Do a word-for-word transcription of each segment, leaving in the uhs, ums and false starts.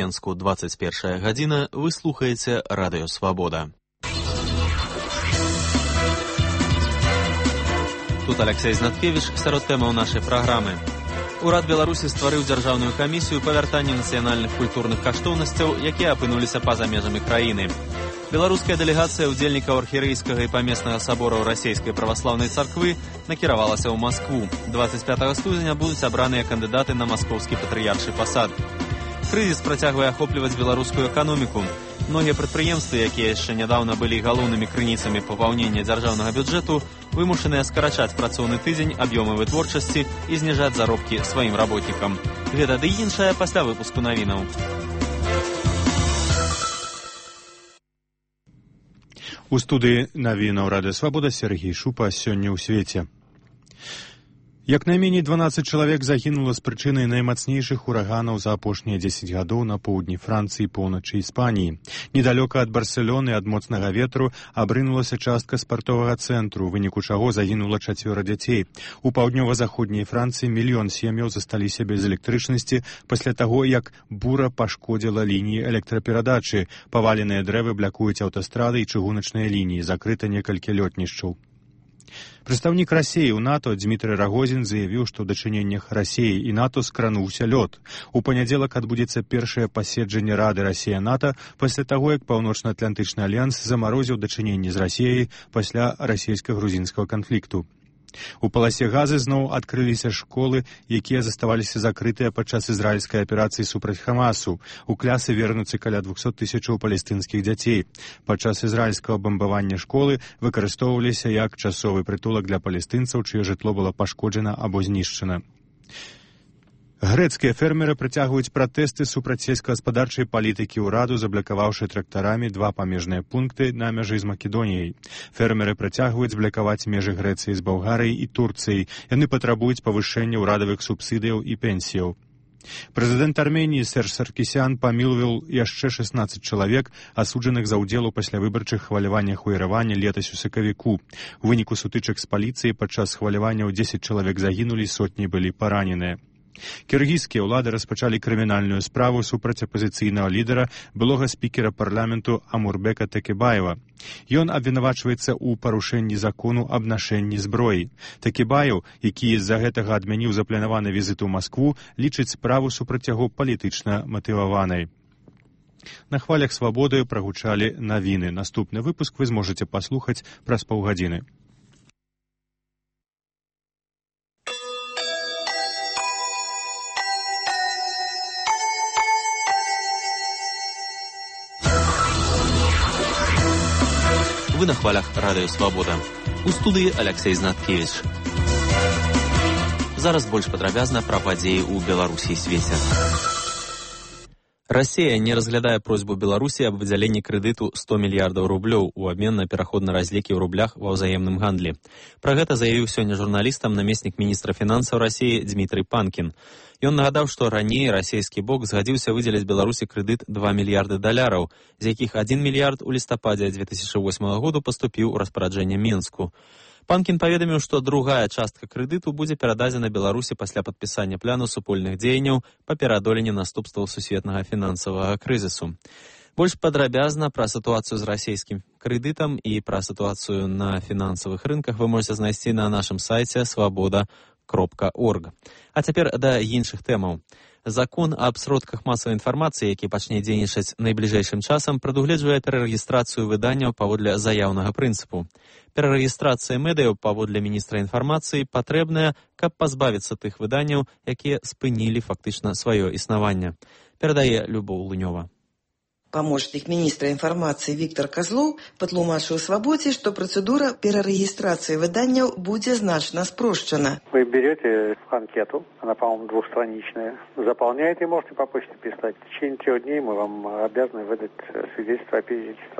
Менску двадцать першая гадзіна, вы слухаеце Радыё Свабода. Тут Алексей Знаткевич, сярод тэмаў нашай праграмы. Урад Беларусі стварыў дзяржаўную камісію па вяртанні нацыянальных культурных каштоўнасцяў, якія апынуліся па-за межамі краіны. Беларуская дэлегацыя ўдзельнікаў архірэйскага і памеснага сабораў расійскай праваслаўнай царквы накіравалася ў Маскву. двадцать пятага студзеня будуць абраныя кандыдаты на маскоўскі патрыярчы пасад. Крызіс працягвае ахопліваць беларускую эканоміку. Многія прадпрыемствы, якія яшчэ нядаўна былі галоўнымі крыніцамі папаўнення дзяржаўнага бюджэту, вымушаныя скарачаць працоўны тыдзень, аб'ёмы вытворчасці і зніжаць заробкі сваім работнікам. Гэта ды іншае пасля выпуску навінаў. У студыі навінаў Радыё Свабода Сергей Шупа. Сёння ў свеце. Як найменей дванаццаць чалавек загінула з прычынай наймацнейшых ураганаў за апошнія дзесяць гадоў на поўдні Францыі і поўначы Іспаніі. Недалёка ад Барселоны ад моцнага ветру абрынулася частка спартовага цэнтру, у выніку чаго загінула чацвёра дзяцей. У паўднёва-заходняй Францыі мільён сем'яў засталіся без электрычнасці пасля таго, як бура пашкодзіла лініі электраперадачы. Паваленыя дрэвы блякуюць аўтастрады і чыгуначныя лініі, закрыта некалькі лётнішчаў. Прадстаўнік Расіі ў НАТО Дмітрый Рагозін заявіў, што ў дачыненнях Расіі і НАТО скрануўся лёд. У панядзелак адбудзецца першае паседжанне Рады Расія-НАТО пасля таго, як Паўночна-Атлантычны альянс замарозіў дачыненні з Расіяй пасля расійска-грузінскага канфлікту. У паласе Газы зноў адкрыліся школы, якія заставаліся закрытыя падчас ізраільскай аперацыі супраць Хамасу. У клясы вернуцца каля двухсот тысячаў палестынскіх дзяцей. Падчас ізраільскага бамбавання школы выкарыстоўваліся як часовы прытулак для палестынцаў, чыё жытло было пашкоджана або знішчана. Грэцкія фермеры працягваюць пратэсты супраць сельскагаспадарчай палітыкі ўраду, заблакаваўшы трактарамі два памежныя пункты на мяжы з Македоніяй. Фермеры працягваюць блакаваць межы Грэцыі з Балгарыяй і Турцыяй. Яны патрабуюць павышэння ўрадавых субсідыяў і пенсіяў. Прэзідэнт Арменіі Серж Саркісян памілаваў яшчэ шаснаццаць чалавек, асуджаных за ўдзел у паслявыбарчых хваляваннях у Ерэване летась у сакавіку. У выніку сутычак з паліцыяй падчас хваляванняў дзесяць чалавек загінулі, сотні былі параненыя. Кіргізскія ўлады распачалі крымінальную справу супраць апазіцыйнага лідара, былога спікера парламенту Амурбека Текебаева. Ён абвінавачваецца ў парушэнні закону аб нашэнні зброі. Текебаев, які з-за гэтага адмяніў запланаваны візіт у Маскву, лічыць справу супраць яго палітычна матываванай. На хвалях свабоды прагучалі навіны. Наступны выпуск вы зможаце паслухаць праз паўгадзіны. Вы на хвалях Радыё Свабода. У студыі Алексей Знаткевич. Зараз больш падрабязна пра падзеі ў Беларусі і свеце. Расія не разглядае просьбу Беларусі аб выдзяленні крэдыту сто мільярдаў рублёў у абмен на пераход на разлікі ў рублях ва ўзаемным гандлі. Пра гэта заявіў сёння журналістам намеснік міністра фінансаў Расіі Дмітрый Панкін. Ён нагадаў, што раней расійскі бок згадзіўся выдзеліць Беларусі крэдыт два мільярды даляраў, з якіх адзін мільярд у лістападзе дзве тысячы восьмага году паступіў у распараджэнне Мінску. Панкін паведаміў, што другая частка крэдыту будзе перададзена Беларусі пасля падпісання пляну супольных дзеянняў па пераадоленні наступстваў сусветнага фінансавага крызісу. Больш падрабязна пра сітуацыю з расійскім крэдытам і пра сітуацыю на фінансавых рынках вы можаце знайсці на нашым сайце свабода кропка орг. А цяпер да іншых тэмаў. Закон аб сродках масавай інфармацыі, які пачне дзейнічаць найбліжэйшым часам, прадугледжвае перарэгістрацыю выданняў паводле заяўнага прынцыпу. Перарэгістрацыя медыяў паводле міністра інфармацыі патрэбная, каб пазбавіцца тых выданняў, якія спынілі фактычна сваё існаванне. Перадае Любоў Лунёва. Помощник министра информации Виктор Козлов патлумачыў Свабодзе, что процедура перарегистрации выданняў будзе значна спрощена. Вы берете анкету, она, по-моему, двухстраничная, заполняете и можете по почте писать. В течение трех дней мы вам обязаны выдать свидетельство о перерегистрации.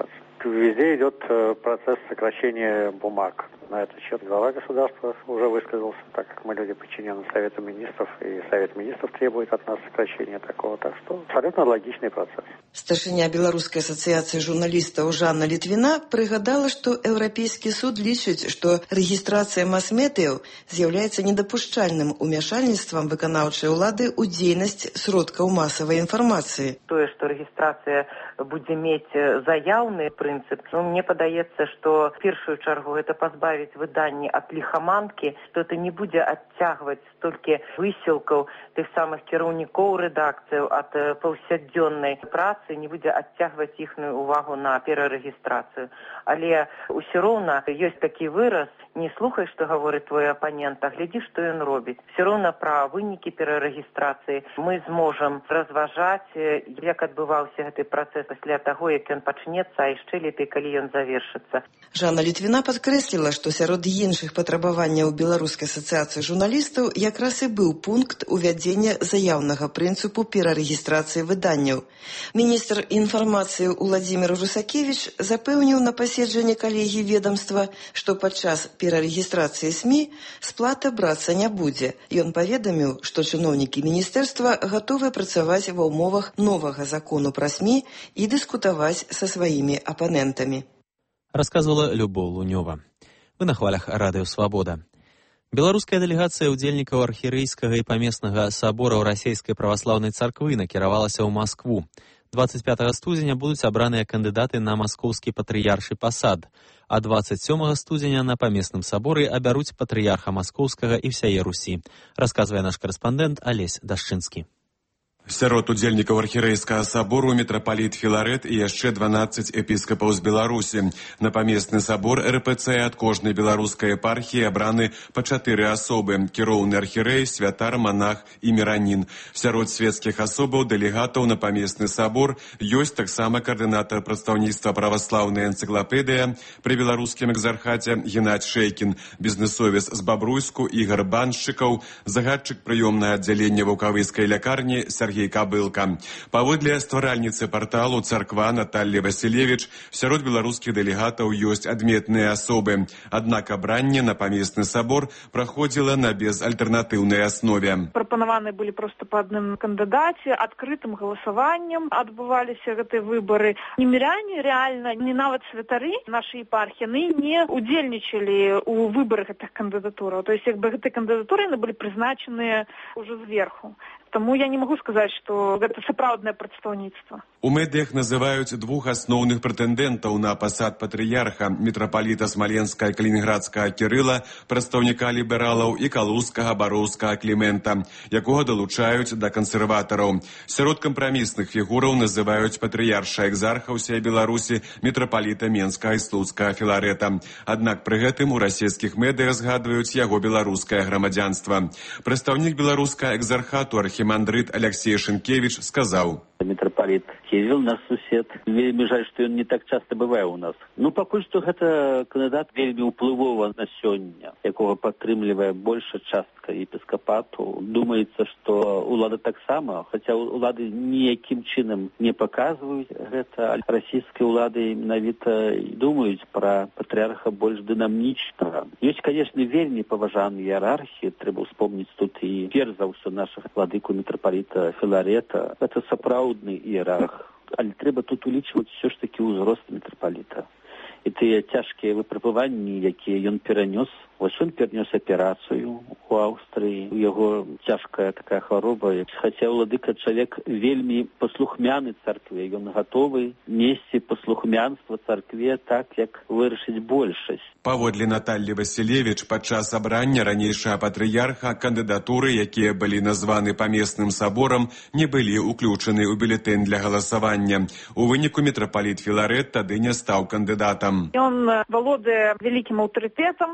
Везде идет процесс сокращения бумаг. На этот счет глава государства уже высказался, так как мы люди подчинены Совету министров, и Совет министров требует от нас сокращения такого. Так что абсолютно логичный процесс. Старшыня Беларускай асацыяцыі журналістаў Жанна Літвіна прыгадала, што Еўрапейскі суд лічыць, што рэгістрацыя мас-медыяў з'яўляецца недапушчальным умяшальніцтвам выканаўчай улады ў дзейнасць сродкаў масавай інфармацыі. Тое, што рэгістрацыя будзе мець заяўны прынцып, ну, мне падаецца, што в першую чаргу гэта пазбавіць выданні ад ліхаманкі, што это не будзе адцягваць столькі высілкаў тых самых кіраўнікоў рэдакцыяў ад паўсядзённай працы, не будзе адцягваць іхную увагу на перарэгістрацыю. Але ўсё роўна ёсць такі выраз: не слухай, што гаворыць твой апанент, а глядзі, што ён робіць. Все роўна пра вынікі перарэгістрацыі мы зможам разважаць, як адбываўся гэты працэс пасля таго, як ён пачнецца, а яшчэ лепей, калі ён завершыцца. Жанна Літвіна падкрэсліла, што сярод іншых патрабаванняў Беларускай асацыяцыі журналістаў якраз і быў пункт увядзення заяўнага прынцыпу перарэгістрацыі выданняў. Міністр інфармацыі Уладзімір Русакевіч запэўніў на паседжанні калегіі ведамства, што падчас перарэгістрацыі СМІ сплата брацца не будзе. Ён паведаміў, што чыноўнікі міністэрства гатовы працаваць ва ўмовах новага закону пра СМІ і дыскутаваць са сваімі апанентамі. Расказвала Любоў Лунёва. Вы на хвалях Радыё Свабода. Беларуская дэлегацыя ўдзельнікаў архірэйскага і памеснага сабораў расійскай праваслаўнай царквы накіравалася ў Маскву. дваццаць пятага студзеня будуць абраныя кандыдаты на маскоўскі патрыяршы пасад, а дваццаць сёмага студзеня на памесным саборы абяруць патрыярха маскоўскага і ўсяе Русі, расказвае наш карэспандэнт Алесь Дашчынскі. Сярод удзельнікаў архірэйскага сабору мітрапаліт Філарэт і яшчэ дванаццаць епіскапаў з Беларусі. На памесны сабор эр пэ цэ ад кожнай беларускай епархіі абраны па чатыры асобы: кіроўны архірэй, святар, монах і міранін. Сярод свецкіх асобаў дэлегатаў на памесны сабор ёсць таксама каардынатар прадстаўніцтва праваслаўнай энцыклапедыя пры беларускім экзархаце Геннадзь Шэйкін, бізнесовец з Бабруйску Ігар Баншчыкаў, загадчык прыёмнага аддзялення ваўкавыскай лякарні Сергей Кабылка. Паводле стваральніцы парталу «Царква» Натальі Васілевіч, сярод беларускіх дэлегатаў ёсць адметныя асобы. Аднак абранне на памесны сабор праходзіла на безальтэрнатыўнай аснове. Прапанаваны былі проста па адным кандыдаце, адкрытым галасаваннем адбываліся гэтыя выбары. Не міряне, реально, не нават святары нашай епархіі, не удзельнічалі ў выбарах гэтых кандыдатураў. То есть, як бы гэтыя кандыдатуры былі прызначаныя ўжо зверху. Таму я не магу сказаць, што гэта сапраўднае прадстаўніцтва. У медыях называюць двух асноўных прэтэндэнтаў на пасад патрыярха: мітрапаліта Смаленскага і Калінінградскага Кірыла, прадстаўніка лібералаў, і калузскага Бароўскага Клімента, якога далучаюць да кансерватараў. Сярод кампрамісных фігураў называюць патрыярша экзарха ўсей Беларусі, мітрапаліта Менскага і Слуцкага Філарэта. Аднак пры гэтым у расійскіх медыях згадваюць яго беларускае грамадзянства. Прадстаўнік беларускага экзархату архімандрыт Алексей Шынкевіч сказаў: мітрапаліт Кірыл, наш сусед. Вельмі жаль, што ён не так часта бывае ў нас. Ну, пакуль што гэта кандыдат вельмі ўплывова на сёння, якога падтрымлівае большая частка епіскапату. Думаецца, што ўлада таксама, хаця ўлады ніякім чынам не паказваюць гэта, але расійскія ўлады менавіта думаюць пра патрыярха больш дынамічнага. Ёсць, канешне, вельмі паважаныя іерархіі, трэба ўспомніць тут і перш за ўсё нашых владыку мітрапаліта Філарэта. Гэта сапраўдны іерарх. Але трэба тут улічваць все ж такі ўзрост мітрапаліта. І тыя цяжкія выпрабаванні, якія ён перанёс. Вось ён перанёс аперацыю у Аўстрыі. У яго цяжкая такая хвароба. Хаця ўладыка чалавек вельмі паслухмяны царкве. Ён гатовы несці паслухмянства царкве так, як вырашыць большасць. Паводле Натальі Васілевіч, падчас абрання ранейшага патрыярха кандыдатуры, якія былі названы памесным саборам, не былі ўключаны ў бюлетэнь для галасавання. У выніку мітрапаліт Філарэт тады не стаў кандыдатам. Ён валодае вялікім аўтарытэтам у рускай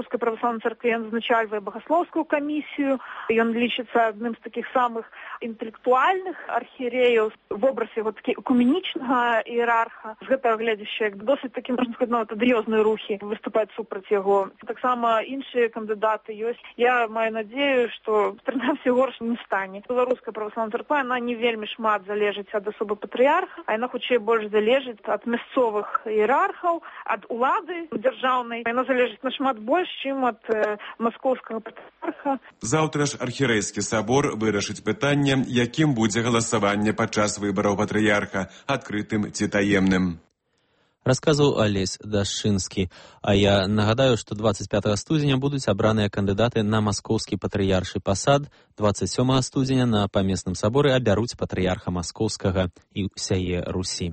Беларускай праваслаўнай царкве, ён узначальвае багаслоўскую камісію, ён лічыцца адным з такіх самых інтэлектуальных архіереяў, вобраз яго такі экуменічнага іерарха. З гэтага гледзяча, як досыць такі, можна сказаць, нават адыёзныя рухі выступаюць супраць яго. Таксама іншыя кандыдаты ёсць. Я маю надзею, што прынамсі горш не стане. Беларуская праваслаўная царква, яна не вельмі шмат залежыць ад асобы патрыярха, а яна хутчэй больш залежыць ад мясцовых іерархаў, ад улады дзяржаўнай. Яна залежыць нашмат больш, чым ад э, маскоўскага патрыярха. Заўтра ж архірэйскі сабор вырашыць пытанне, якім будзе галасаванне падчас выбараў патрыярха, адкрытым ці таемным. Расказваў Алесь Дашчынскі. А я нагадаю, што дваццаць пятага студзеня будуць абраныя кандыдаты на маскоўскі патрыяршы пасад, дваццаць сёмага студзеня на памесным саборы абяруць патрыярха маскоўскага і ўсяе Русі.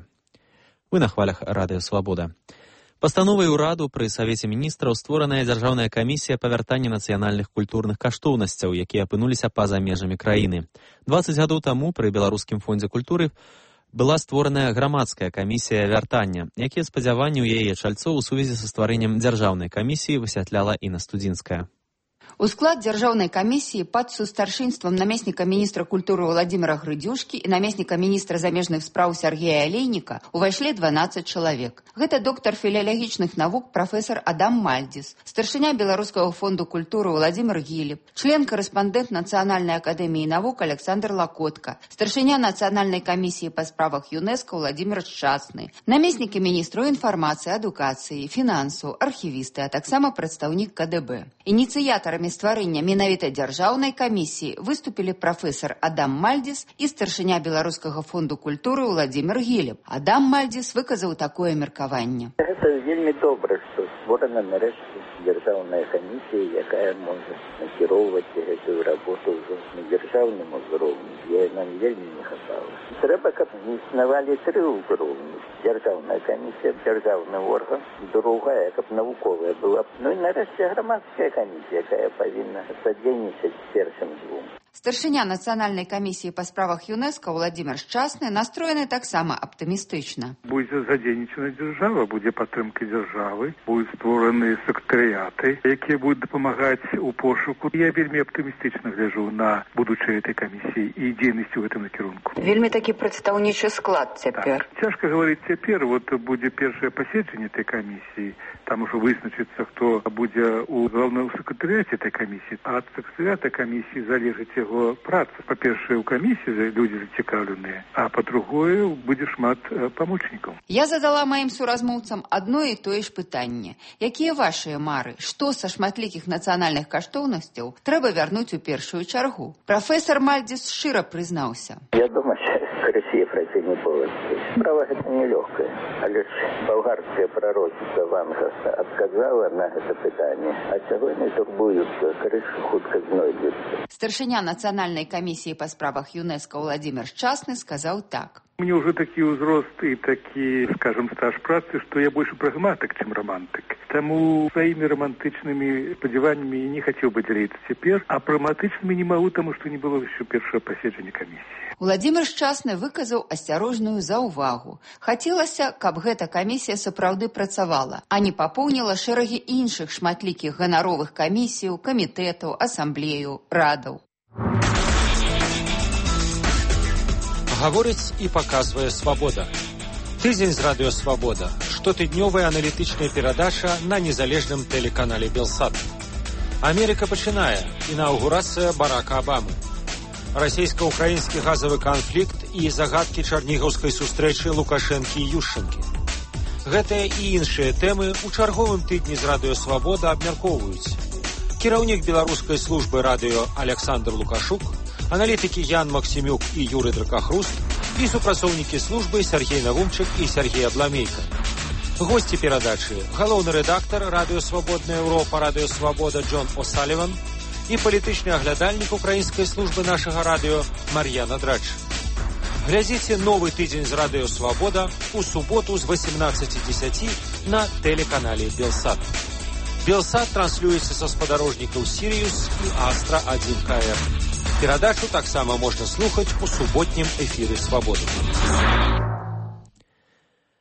Вы на хвалях Радыё Свабода. Пастановай ураду пры Савеце міністраў створаная дзяржаўная камісія па вяртанні нацыянальных культурных каштоўнасцяў, якія апынуліся па-за межамі краіны. дваццаць гадоў таму пры Беларускім фондзе культуры была створаная грамадская камісія вяртання, якія спадзяванні ў яе чальцоў у сувязі са стварэннем дзяржаўнай камісіі высвятляла Інна Студзінская. У склад дзяржаўнай камісіі пад сустаршынствам намесніка міністра культуры Владзіміра Грыдзюшкі і намесніка міністра замежных спраў Сергея Алейніка увайшлі дванаццаць чалавек. Гэта доктар філалагічных навук прафесар Адам Мальдзіс, старшыня Беларускага фонду культуры Владзімір Гілеб, член-карэспандэнт Нацыянальнай акадэміі навук Александр Лакотка, старшыня Нацыянальнай камісіі па справах ЮНЕСКО Владзімір Шчасны, намеснікі міністру інфармацыі, адукацыі, фінансаў, архівісты, а таксама прадстаўнік КДБ. Ініцыятарамі стварэння менавіта дзяржаўнай камісіі выступілі прафесар Адам Мальдзіс і старшыня Беларускага фонду культуры Владзімір Гілеб. Адам Мальдзіс выказаў такое меркаванне. Гэта вельмі добра, што створана нарэшце дзяржаўная камісія, якая можа накіроўваць гэтую работу ўжо на дзяржаўным узроўні. Я нам вельмі не хапала. Трэба, каб існавалі тры ўзроўні. Дзяржаўная камісія, дзяржаўны орган, другая, каб навуковая была. Ну і нарэшце грамадская камісія, якая павінна садзейнічаць першым двум. Старшыня Нацыянальнай камісіі па справах ЮНЕСКО Владзімір Шчасны настроены таксама аптымістычна. Будзе задзейнічана дзяржава, будзе падтрымка дзяржавы, будуць створаны сектарыяты, якія будуць дапамагаць у пошуку. Я вельмі аптымістычна гляджу на будучае этой камісіі і дзейнасць у гэтым накірунку. Вельмі такі прадстаўнічы склад цяпер. Так. Цяжка гаварыць цяпер, вот будзе першае паседжанне этой камісіі, там ужо вызначыцца, хто будзе у галоўным сектарыяце этой камісіі, а ад сектарыята камісіі залежыць яго праца. Па-першае, у камісіі людзі зацікаўленыя, а па-другое, будзе шмат памочнікаў. Я задала маім суразмоўцам адно і тое ж пытанне. Якія вашыя мары? Што са шматлікіх нацыянальных каштоўнасцяў трэба вярнуць у першую чаргу? Прафесар Мальдзіс шчыра прызнаўся. Я думаю, Россия пройти не будет. Справа гэта нелегкая. Але ж болгарская пророчица Вангаса отказала на это пытанне, а сягоння турбуюцца, крыша хутка знойдзецца. Старшыня Нацыянальнай камісіі па справах ЮНЕСКО Владзімір Шчасны сказаў так. Мне уже такі ўзрост і такі, скажем, стаж працы, што я больше прагматык, чым романтык. Таму сваімі романтычнымі спадзяваннямі не хацеў бы дзяліцца цяпер, а прагматычнымі не магу, таму што не было яшчэ першага паседжання камісіі. Владзімір Шчасны выказаў асцярожную заўвагу. Хацелася, каб гэта камісія сапраўды працавала, а не папоўніла шэрагі іншых шматлікіх ганаровых камісіяў, камітэтаў, асамблеяў, радаў. Гаворыць і паказвае «Свабода». Тыдзень з радыё «Свабода». Штотыднёвая аналітычная перадача на незалежным тэлеканале «Белсат». Амерыка пачынае. Інаўгурацыя Барака Абамы. Расійска-ўкраінскі газавы канфлікт і загадкі чарнігаўскай сустрэчы Лукашэнкі і Юшчэнкі. Гэтыя і іншыя тэмы ў чарговым тыдні з радыё «Свабода» абмяркоўваюць. Кіраўнік беларускай службы радыё Александр Лукашук, аналітыкі Ян Максімюк і Юрый Дракахруст і супрацоўнікі службы Сергей Навумчык і Сергей Абламейка. Госці перадачы – галоўны рэдактар радыё «Свабодная Еўропа», радыё «Свабода» Джон О'Саліван і палітычны аглядальнік украінскай службы нашага радыё Мар'яна Драч. Глядзіце новы тыдзень з радыё «Свабода» у суботу з восемнадцати десяти на тэлеканале «Белсат». «Белсат» транслюецца са спадарожнікаў «Сіріус» і «Астра один ка эр». Перадачу таксама можна слухаць у суботнім эфіры «Свабоды».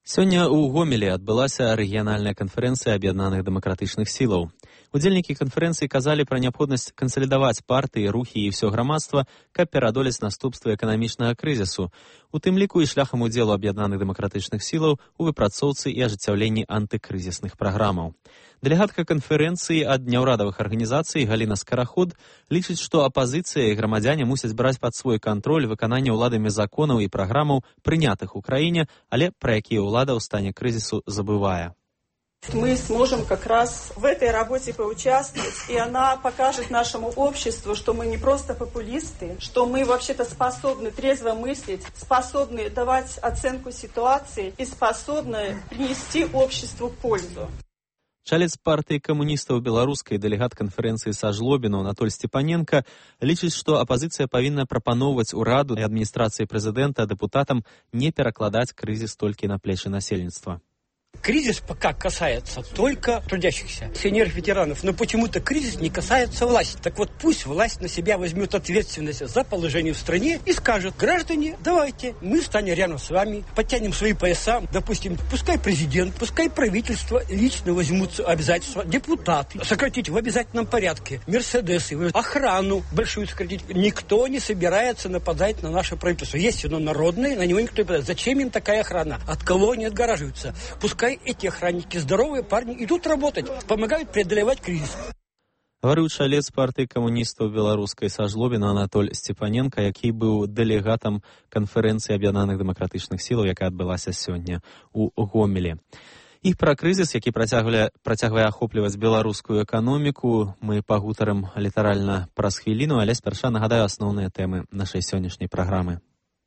Сёння ў Гомелі адбылася рэгіянальная канферэнцыя аб'яднаных дэмакратычных сілаў. Удзельнікі канферэнцыі казалі пра неабходнасць кансалідаваць партыі, рухі і ўсё грамадства, каб пераадолець наступствы эканамічнага крызісу, у тым ліку і шляхам удзелу аб'яднаных дэмакратычных сілаў у выпрацоўцы і ажыццяўленні антыкрызісных праграмаў. Дэлегатка канферэнцыі ад няўрадавых арганізацый Галіна Скараход лічыць, што апазіцыя і грамадзяне мусяць браць пад свой кантроль выкананне ўладамі законаў і праграмаў, прынятых у краіне, але пра якія ўлада ў стане крызісу забывае. Мы сможем как раз в этой работе поучаствовать, и она покажет нашему обществу, что мы не просто популисты, что мы вообще-то способны трезво мыслить, способны давать оценку ситуации и способны принести обществу пользу. Чалец партыі камуністаў беларускай дэлегат канферэнцыі са Жлобіну Анатоль Степаненко лічыць, што апазіцыя павінна прапаноўваць ураду і адміністрацыі прэзідэнта дэпутатам не перакладаць крызіс толькі на плечы насельніцтва. Кризис пока касается только трудящихся, сеньоров, ветеранов, но почему-то кризис не касается власти. Так вот, пусть власть на себя возьмет ответственность за положение в стране и скажет: граждане, давайте, мы станем рядом с вами, подтянем свои пояса, допустим, пускай президент, пускай правительство лично возьмутся обязательства, депутаты, сократить в обязательном порядке мерседесы, охрану большую сократить. Никто не собирается нападать на наше правительство. Есть оно народное, на него никто не нападает. Зачем им такая охрана? От кого они отгораживаются? Пускай эти охранники, здоровые парни, идут работать, помогают преодолевать кризис. Гаварыў чалец партыі камуністаў беларускай са Жлобіна Анатоль Степаненко, які быў дэлегатам канферэнцыі аб'яднаных дэмакратычных сілаў, якая адбылася сёння ў Гомелі. І пра крызіс, які працягвае, працягвае ахопліваць беларускую эканоміку, мы пагутарым літаральна праз хвіліну, але спярша нагадаю асноўныя тэмы нашай сённяшняй праграмы.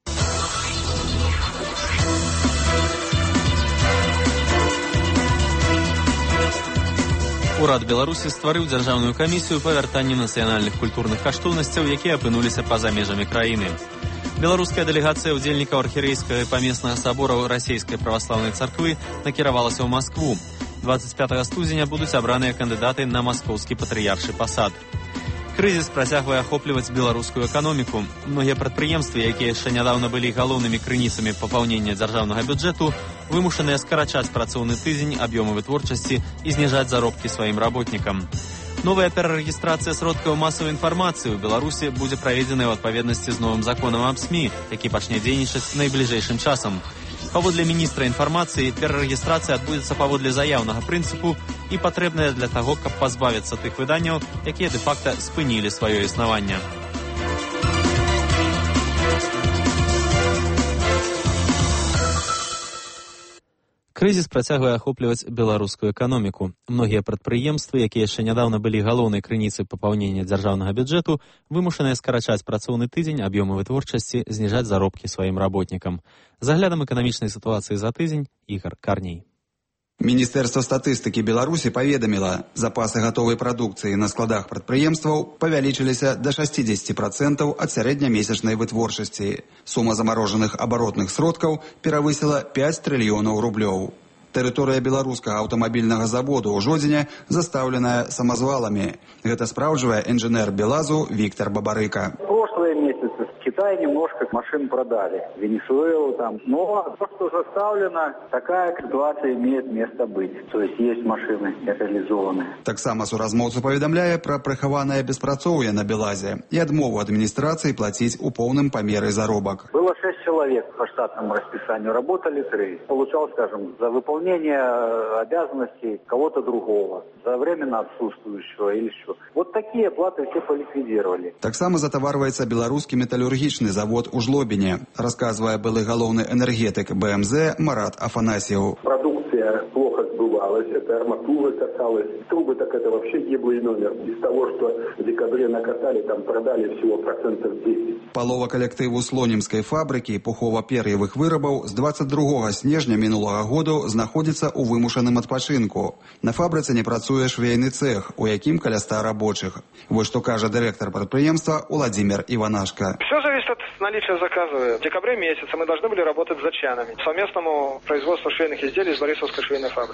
Урад Беларусі стварыў дзяржаўную камісію па вяртанні нацыянальных культурных каштоўнасцяў, якія апынуліся па-за межамі краіны. Беларуская дэлегацыя ўдзельнікаў архірэйскага і памеснага сабора расійскай праваслаўнай царквы накіравалася ў Маскву. дваццаць пятага студзеня будуць абраныя кандыдаты на маскоўскі патрыяршы пасад. Крызіс працягвае ахопліваць беларускую эканоміку. Многія прадпрыемствы, якія яшчэ нядаўна былі галоўнымі крыніцамі папаўнення дзяржаўнага бюджэту, вымушаныя скарачаць працоўны тыдзень, аб'ёмы вытворчасці і зніжаць заробкі сваім работнікам. Новая перарэгістрацыя сродкаў масавай інфармацыі ў Беларусі будзе праведзеная ў адпаведнасці з новым законам аб СМІ, які пачне дзейнічаць найбліжэйшым часам. Паводле міністра інфармацыі, перарэгістрацыя адбудзецца паводле заяўнага прынцыпу і патрэбная для таго, каб пазбавіцца тых выданняў, якія дэ-факта спынілі сваё існаванне. Крызіс працягвае ахопліваць беларускую эканоміку. Многія прадпрыемствы, якія яшчэ нядаўна былі галоўнай крыніцай папаўнення дзяржаўнага бюджэту, вымушаныя скарачаць працоўны тыдзень, аб'ёмы вытворчасці, зніжаць заробкі сваім работнікам. З аглядам эканамічнай сітуацыі за тыдзень Ігар Карней. Міністэрства статыстыкі Беларусі паведаміла, запасы гатовай прадукцыі на складах прадпрыемстваў павялічыліся да шэсцідзесяці працэнтаў ад сярэднямесячнай вытворчасці. Сума замарожаных абаротных сродкаў перавысіла пяць трыльёнаў рублёў. Тэрыторыя беларускага аўтамабільнага заводу ў Жодзіне застаўленая самазваламі. Гэта спраўджвае інжынер Белазу Віктор Бабарыка. Прошлые месяцы в Китае немножко машин продали, Венесуэлу там. Но то, что заставлено, такая ситуация имеет место быть. То есть есть машины реализованные. Таксама суразмоўца паведамляе пра прыхаванае беспрацоўе на Белазе і адмову адміністрацыі плаціць у поўным памеры заробак. Было шесть человек по штатному расписанию, работали три. Получал, скажем, за выполнение обязанностей кого-то другого, за временно отсутствующего или что. Вот такие платы все поликвидировали. Таксама затаварваецца беларускі металлургічны завод у Жлобіне, расказвае былы галоўны энергетык бэ эм зэ Марат Афанасьев. Продукция плохо сбывалась, это арматура касалась, трубы, так это вообще гиблый номер. Из того, что в декабре накатали, там продали всего процентов десять. Палова калектыву слонімскай фабрыкі пухова-пер'евых вырабаў з дваццаць другога снежня мінулага году знаходзіцца ў вымушаным адпачынку. На фабрыцы не працуе швейны цех, у якім каля ста рабочых. Вот что кажа директор предприемства Владимир Иванашко. Все зависит от наличия заказа. В декабре месяце мы должны были работать с зачанами. Совместному производству швейных изделий с Борисовской швейной фабрикой. Но ввиду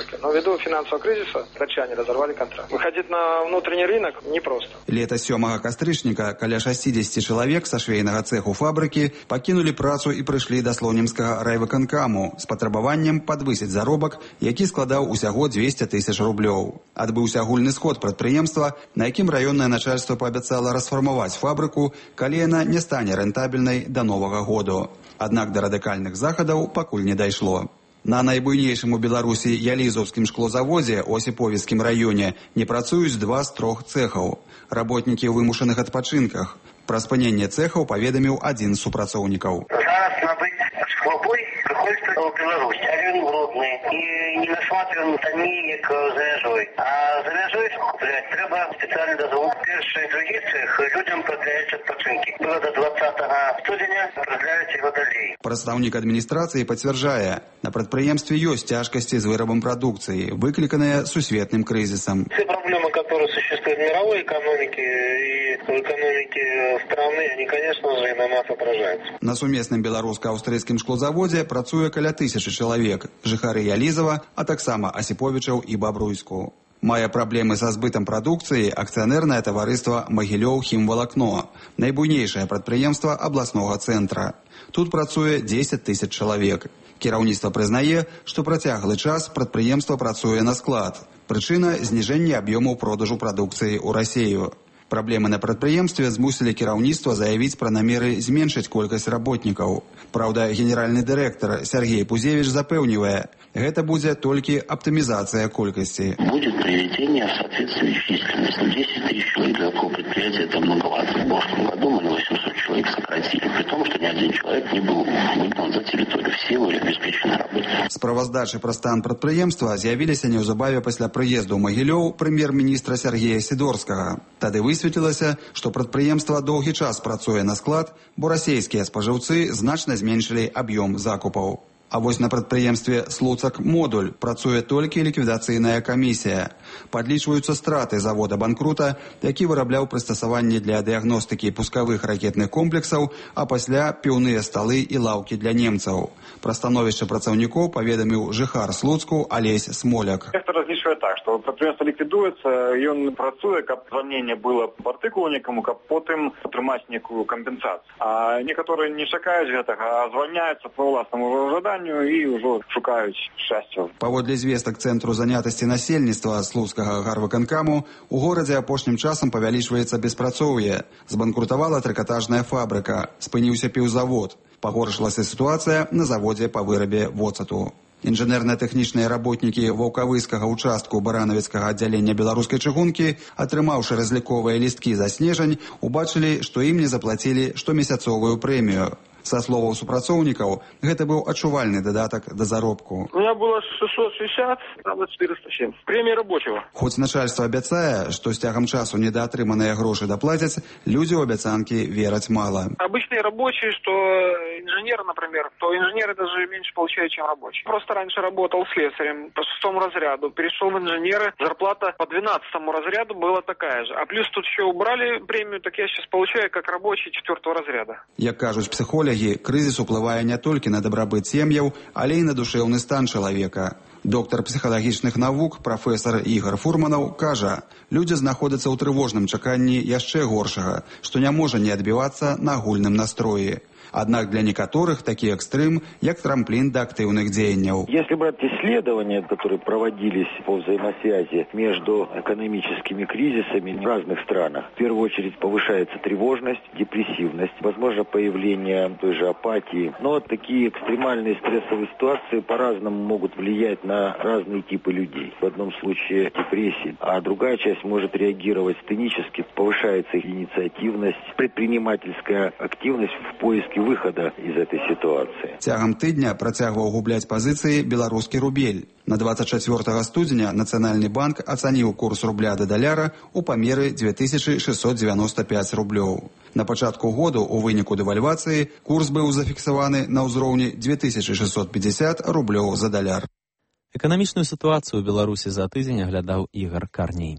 ввиду финансового кризиса датчане разорвали контракт. Выходить на внутренний рынок непросто. Лета сёмага кастрычніка каля шестьдесят чалавек са швейнага цэху фабрыкі пакінулі працу і прыйшлі да слонімскага райвыканкаму з патрабаваннем падвысіць заробак, які складаў усяго двести тысяч рублёў. Адбыўся агульны сход прадпрыемства, на якім раённае начальства паабяцала расфармаваць фабрыку, калі яна не стане рэнтабельнай да новага году. Аднак да радыкальных захадаў пакуль не дайшло. На найбуйнейшым у Беларусі Ялізаўскім шклозаводзе ў Осіповіцкім раёне не працуюць два з трох цэхаў. Работнікі ў вымушаных адпачынках. Пра спыненне цэхаў паведаміў адзін з супрацоўнікаў. Зараз набыць шклобой прыходзіцца ў Беларусь, а ён брудны і не насматриваем там як за мяжой. А за мяжой купляць трэба спецыяльны дазвол. Першы і другі цэх людзям продляюць адпачынкі. Было до двадцатага студзеня, продляюць яго далей. Прадстаўнік адміністрацыі пацвярджае, на прадпрыемстве ёсць цяжкасці з вырабам прадукцыі, выкліканыя сусветным крызісам. Все проблемы, которые существуют в мировой экономике и в экономике страны, они, конечно же, и на нас отражаются. На сумесным беларуска-аўстрыйскім шклозаводзе працуе каля тысячы чалавек, жыхары Ялізава, а таксама Асіповічаў і Бабруйску. Мае праблемы са збытам прадукцыі акцыянернае таварыства «Магілёў хімвалакно», найбуйнейшае прадпрыемства абласнога цэнтра. Тут працуе дзесяць тысяч чалавек. Кіраўніцтва прызнае, што працяглы час прадпрыемства працуе на склад. Прычына – зніжэнне аб'ёмаў продажу прадукцыі ў Расею. Праблемы на прадпрыемстве змусілі кіраўніцтва заявіць пра намеры зменшыць колькасць работнікаў. Праўда, генеральны дырэктар Сергей Пузевич запэўнівае, гэта будзе толькі аптымізацыя колькасці. Будет приведение в соответствии с численностью. десять тысяч человек для такого предприятия это многовато. В прошлом году мы на восемьсот человек сократили, при том, что ни один человек не был выгнан за территорию. Все были обеспечены работой. Справаздачы пра стан прадпрыемства з'явіліся неўзабаве пасля прыезду ў Магілёў прэм'ер-міністра Сергея Сідорскага. Тады высветлілася, што прадпрыемства доўгі час працуе на склад, бо расейскія спажыўцы значна зменшылі аб'ём закупаў. А вось на прадпрыемстве «Слуцак Модуль» працуе толькі ліквідацыйная камісія. Падлічваюцца страты завода банкрута, які вырабляў прыстасаванні для дыягностыкі пускавых ракетных комплексаў, а пасля піўныя сталы і лаўкі для немцаў. Пра становішча працаўнікоў паведаміў жыхар Слуцку Алесь Смоляк. Это различивает так, что предприятие ликвидуется, и он працуе, как звольнение было по артикулу некому, как потом отрымать некую компенсацию. А некоторые не чакают этого, а звольняются по власному заданию и уже шукают счастья. Паводле звестак Цэнтру занятасці насельніцтва Слуцкага гарвыканкаму, у горадзе апошнім часам павялічваецца беспрацоўе. Збанкрутавала трыкатажная фабрыка, спыніўся піўзавод. Пагоршылася сітуацыя на заводзе па вырабе воцату. Інжынерна-тэхнічныя работнікі ваўкавыскага ўчастку баранавіцкага аддзялення беларускай чыгункі, атрымаўшы разліковыя лісткі за снежань, убачылі, што ім не заплацілі штомесяцовую прэмію. Са словаў супрацоўнікаў, гэта быў адчувальны дадатак да заробку. У меня было шестьсот шестьдесят, правда четыреста семь. Премия рабочего. Хоць начальство абяцае, што з цягам часу недаатрыманыя грошы даплацяць, людзі ў абяцанкі вераць мала. Обычные рабочие, что инженеры, например, то инженеры даже меньше получают, чем рабочие. Просто раньше работал слесарем по шестому разряду, перешел в инженеры, зарплата по двенадцатому разряду была такая же. А плюс тут еще убрали премию, так я сейчас получаю как рабочий четвертого разряда. Як кажуць псіхолагі, крызіс уплывае не толькі на дабрабыт сем'яў, але і на душэўны стан чалавека. Доктар псіхалагічных навук, прафесар Ігар Фурманаў, кажа, людзі знаходзяцца ў трывожным чаканні яшчэ горшага, што не можа не адбівацца на агульным настроі. Однако для некоторых такі экстрым, як трамплин до активных деяний. Если брать исследования, которые проводились по взаимосвязи между экономическими кризисами в разных странах, в первую очередь повышается тревожность, депрессивность, возможно появление той же апатии. Но такие экстремальные стрессовые ситуации по-разному могут влиять на разные типы людей. В одном случае депрессия, а другая часть может реагировать стенически, повышается их инициативность, предпринимательская активность в поиске выхода из этой ситуации. Цягам тыдня працягваў губляць пазіцыі беларускі рубель. На двадцать четвёртага студзеня Нацыянальны банк ацаніў курс рубля да даляра ў памеры две тысячи шестьсот девяносто пять рублёў. На пачатку году у выніку дэвальвацыі курс быў зафіксаваны на ўзроўні две тысячи шестьсот пятьдесят рублёў за даляр. Эканамічную сітуацыю ў Беларусі за тыдзень аглядаў Ігар Карней.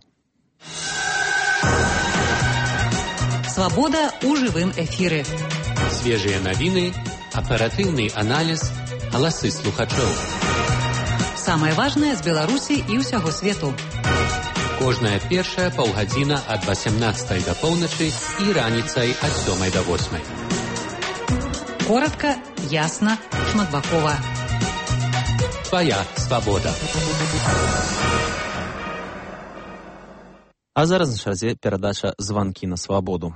Свабода ў жывым эфіры. Свежыя навіны, аператыўны аналіз, галасы слухачоў. самае важнае з Беларусі і ўсяго свету. Кожная першая паўгадзіна ад васямнаццатай да поўначы і раніцай ад сёмай да восьмай. Коротка, ясна, шматбакова. Твоя свабода. А зараз на чарзе перадача «Званкі на свабоду».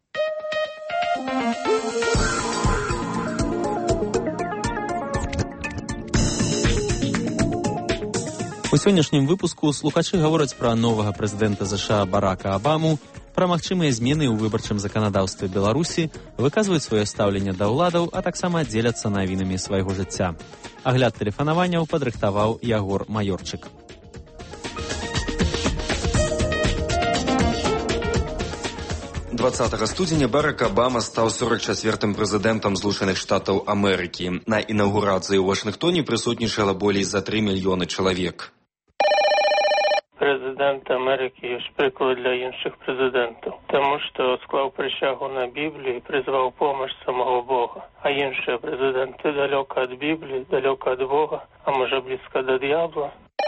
У сённяшнім выпуску слухачы гавораць пра новага прэзідэнта ЗША Барака Абаму, пра магчымыя змены ў выбарчым заканадаўстве Беларусі, выказваюць сваё стаўленне да ўладаў, а таксама дзеляцца навінамі свайго жыцця. Агляд тэлефанаванняў падрыхтаваў Ягор Маёрчык. дваццатага студзеня Барак Абама стаў сорок чацвёртым прэзідэнтам Злучаных Штатаў Амерыкі. На інаўгурацыі ў Вашынгтоне прысутнічала болей за тры мільёны чалавек. Прэзідэнт Амерыкі ёсць прыклад для іншых прэзідэнтаў, таму што склаў прысягу на Біблію і прызваў помощь самого Бога. А іншыя прэзідэнты далёка ад Бібліі, далёка ад Бога, а можа блізка да д'ябла.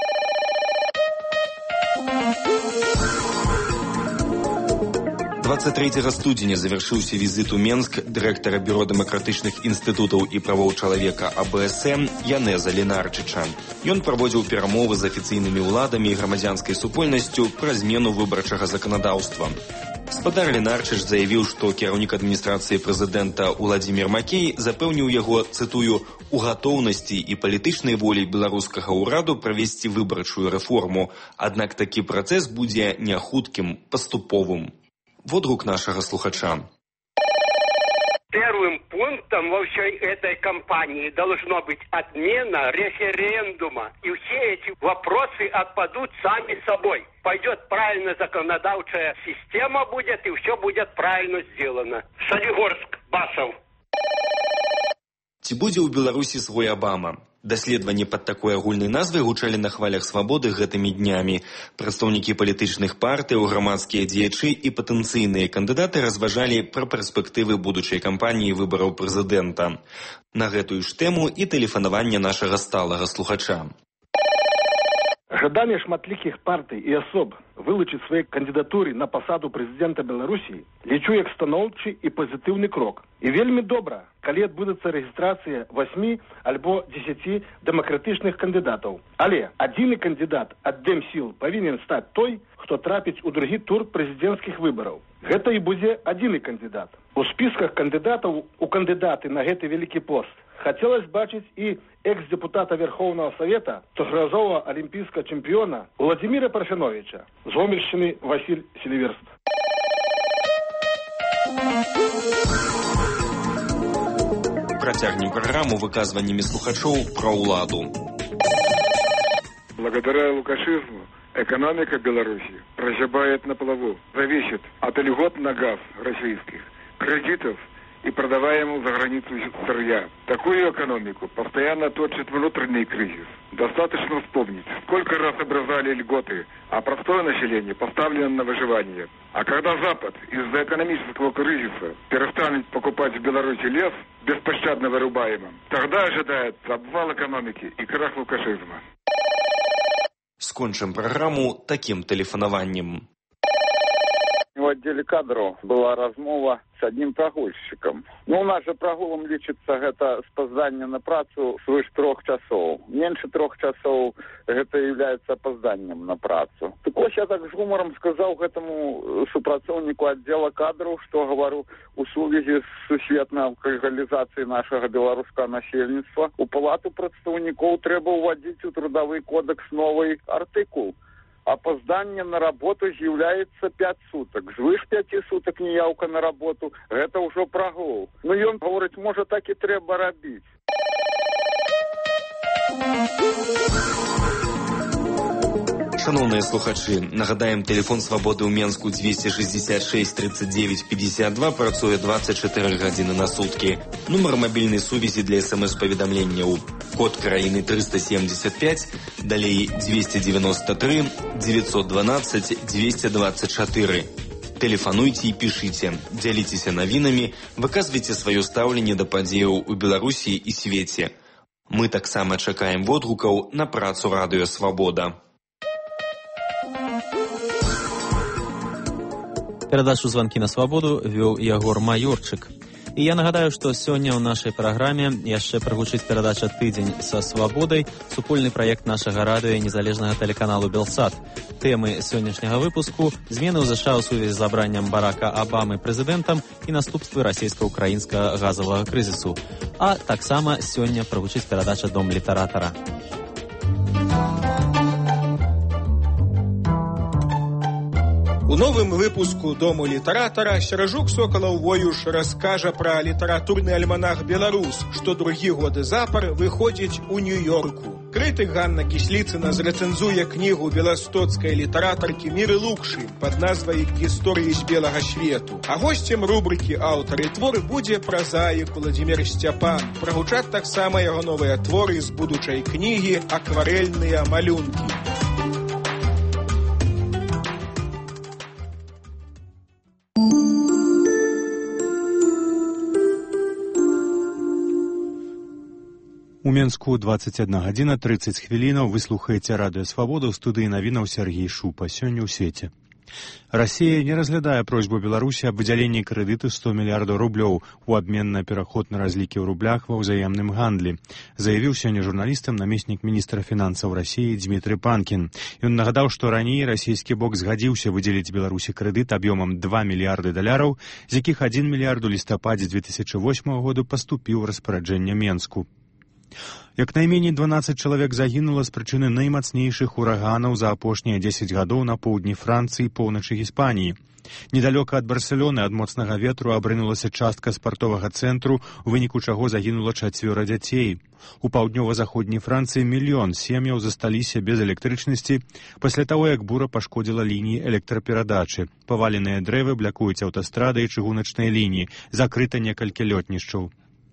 дваццаць трэцяга студзеня завяршыўся візіт у Менск дырэктара бюро дэмакратычных інстытутаў і правоў чалавека А Бэ Эс Эм Янеза Ленарчыча. Ён праводзіў перамовы з афіцыйнымі ўладамі і грамадзянскай супольнасцю пра змену выбарчага заканадаўства. Спадар Ленарчыч заявіў, што кіраўнік адміністрацыі прэзідэнта Уладзімір Макей запэўніў яго, цытую, у гатоўнасці і палітычнай волі беларускага ўраду правесці выбарчую рэформу, аднак такі працэс будзе не хуткім, паступовым. Водгук нашего слухача. Первым пунктом во всей этой кампании должно быть отмена референдума. И все эти вопросы отпадут сами собой. Пойдет правильно законодавчая система будет, и все будет правильно сделано. Солигорск, Басов. Ці будзе ў Беларусі свой Абама? Даследаванні пад такой агульнай назвай гучалі на хвалях свабоды гэтымі днямі. Прадстаўнікі палітычных партыяў, грамадскія дзеячы і патэнцыйныя кандыдаты разважалі пра перспектывы будучай кампаніі выбараў прэзідэнта. На гэтую ж тэму і тэлефанаванне нашага сталага слухача. Жаданне шматлікіх партый і асоб вылучыць свае кандыдатуры на пасаду прэзідэнта Беларусі лічу як станоўчы і пазітыўны крок. І вельмі добра, калі адбудзецца рэгістрацыя васьмі альбо дзесяці дэмакратычных кандыдатаў. Але адзіны кандыдат ад Дэмсіл павінен стаць той, хто трапіць у другі тур прэзідэнцкіх выбараў. Гэта і будзе адзіны кандыдат. У спісках кандыдатаў у кандыдаты на гэты вялікі пост хацелось бачыць і экс-депутата Верховного Совета, трохразового олимпийского чемпиона Владимира Парфеновича, з Гомельщины Василь Селиверст. Протягнем программу выказываниями слухачов про уладу. Благодаря лукашизму экономика Беларуси прозябает на плаву, зависит от льгот на газ российских, кредитов и продаваемого за границу сырья. Такую экономику постоянно точит внутренний кризис. Достаточно вспомнить, сколько раз образовали льготы, а простое население поставлено на выживание. А когда Запад из-за экономического кризиса перестанет покупать в Беларуси лес, беспощадно вырубаемым, тогда ожидается обвал экономики и крах лукашизма. Скончим программу таким телефонованием. В отделе кадров была размова с одним прогульщиком. Ну, у нас же прогулом лічыцца гэта спазданне на працу свыш трох часоў. Меньше трох часоў гэта является опозданием на працу. Так ось я так с гумором сказал гэтаму супрацоўніку отдела кадров, что говорю у сувязі с сусветной алкагализацией нашего белорусского насельніцтва. У палату прадстаўнікоў трэба ўводзіць у трудовый кодекс новый артыкул. Опоздание на работу з'яўляецца пять суток. Звыш пяти суток неяўка на работу, гэта ўжо прагул. Ну ён гаворыць, можа так і трэба рабіць. Шановные слухачи, нагадаем, телефон свободы ў Менску двести шестьдесят шесть тридцать девять пятьдесят два працуе двадцать четыре гадзіны на сутки. Нумар мобильной сувязі для смс-паведамленняў. Код краіны триста семьдесят пять, далей двести девяносто три девятьсот двенадцать двести двадцать четыре. Телефануйте и пишите, дзяліцеся навінамі, выказвайце сваё стаўленне да падзеяў у Беларусі і свеце. Мы таксама чакаем водгукаў на працу радыё «Свабода». Перадачу «Званкі на свабоду» вёў Ягор Маёрчык. І я нагадаю, што сёння ў нашай праграме яшчэ прагучыць перадача «Тыдзень са свабодай», супольны праект нашага радыё і незалежнага тэлеканалу «Белсат». Тэмы сённяшняга выпуску – змены ў ЗША ў сувязі з забраннем Барака Абамы прэзідэнтам і наступствы расійска-украінскага газавага крызісу. А таксама сёння прагучыць перадача «Дом літаратара». У новым выпуску «Дому літаратара» Серажук Сокалаў-Воюш раскажа пра літаратурны альманах «Беларус», што другі год запар выходзіць у Нью-Йорку. Крытык Ганна Кісліцына зрэцэнзуе кнігу беластоцкай літаратаркі Міры Лукшы пад назвай «Гісторыі з белага свету». А госцем рубрыкі «Аўтар і твор» будзе празаік Уладзімір Сцяпан. Прагучаць таксама яго новыя творы з будучай кнігі «Акварэльныя малюнкі». У Менску двадцать одна гадзіна тридцать хвілінаў. Вы слухаеце радыё «Свабода», ў студыі навінаў Сергей Шупа. Сёння ў свеце. Расія не разглядае просьбу Беларусі аб выдзяленні крэдыту сто мільярдаў рублёў у абмен на пераход на разлікі ў рублях ва ўзаемным гандлі, заявіў сёння журналістам намеснік міністра фінансаў Расіі Дмітрый Панкін. Ён нагадаў, што раней расійскі бок згадзіўся выдзеліць Беларусі крэдыт аб'ёмам два мільярды даляраў, з якіх адзін мільярд у лістападзе две тысячы восьмага году паступіў у распараджэнне Менску. Як найменей дванаццаць чалавек загінула з прычыны наймацнейшых ураганаў за апошнія дзесяць гадоў на поўдні Францыі і поўначы Гіспаніі. Недалёка ад Барселоны ад моцнага ветру абрынулася частка спартовага цэнтру, у выніку чаго загінула чацвёра дзяцей. У паўднёва-заходняй Францыі мільён сем'яў засталіся без электрычнасці пасля таго, як бура пашкодзіла лініі электраперадачы. Паваленыя дрэвы блякуюць аўтастрады і чыгуначныя лініі, закрыта некалькі лётнішчаў.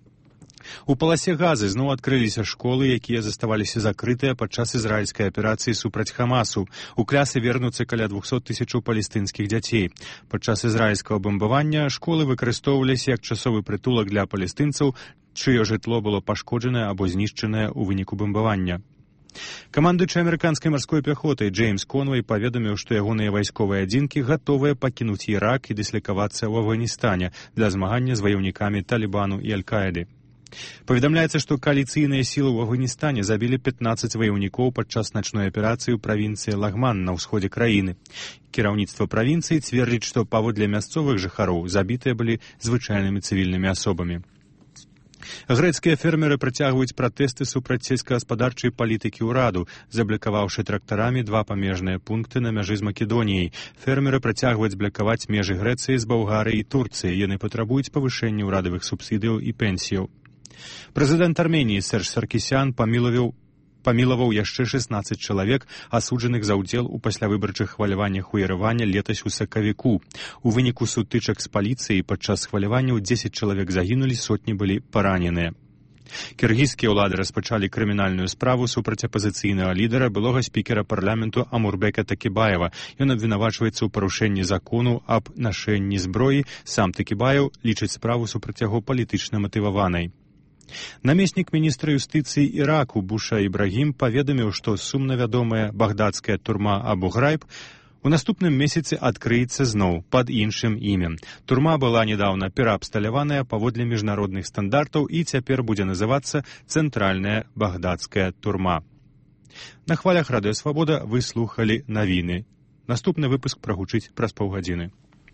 У паласе Газы зноў адкрыліся школы, якія заставаліся закрытыя падчас ізраільскай аперацыі супраць Хамасу. У клясы вернуцца каля двухсот тысячаў палестынскіх дзяцей. Падчас ізраільскага бамбавання школы выкарыстоўваліся як часовы прытулак для палестынцаў, чыё жытло было пашкоджанае або знішчанае ў выніку бамбавання. Камандуючы амерыканскай марской пяхотай Джеймс Конвей паведаміў, што ягоныя вайсковыя адзінкі гатовыя пакінуць Ірак і дыслякавацца ў Афганістане для змагання з ваяўнікамі Талібану і Аль-Каіды. Паведамляецца, што кааліцыйныя сілы ў Афганістане забілі пятнаццаць ваяўнікоў падчас начной аперацыі ў правінцыі Лагман на ўсходзе краіны. Кіраўніцтва правінцыі цвердзіць, што паводле мясцовых жыхароў забітыя былі звычайнымі цывільнымі асобамі. Грэцкія фермеры працягваюць пратэсты супраць сельскагаспадарчай палітыкі ўраду, заблакаваўшы трактарамі два памежныя пункты на мяжы з Македоніяй. Фермеры працягваюць блакаваць межы Грэцыі з Балгарыяй і Турцыяй. Яны патрабуюць павышэння ўрадавых субсідыяў і пенсіяў. Прэзідэнт Арменіі Серж Саркісян памілаваў памілаваў яшчэ шэснаццаць чалавек, асуджаных за ўдзел у паслявыбарчых хваляваннях у Ерэване летась у сакавіку. У выніку сутычак з паліцыяй падчас хваляванняў дзесяць чалавек загінулі, сотні былі параненыя. Кіргізскія ўлады распачалі крымінальную справу супраць апазіцыйнага лідара, былога спікера парламенту Амурбека Такібаева. Ён абвінавачваецца ў парушэнні закону аб нашэнні зброі. Сам Такібаев лічыць справу супраць яго палітычна матываванай. Намеснік міністра юстыцыі Іраку Буша Ібрагім паведаміў, што сумна вядомая багдадская турма Абу-Грайб у наступным месяцы адкрыецца зноў пад іншым імем. Турма была недаўна пераабсталяваная паводле міжнародных стандартаў і цяпер будзе называцца Цэнтральная багдадская турма. На хвалях радыё «Свабода» вы слухалі навіны. Наступны выпуск прагучыць праз паўгадзіны.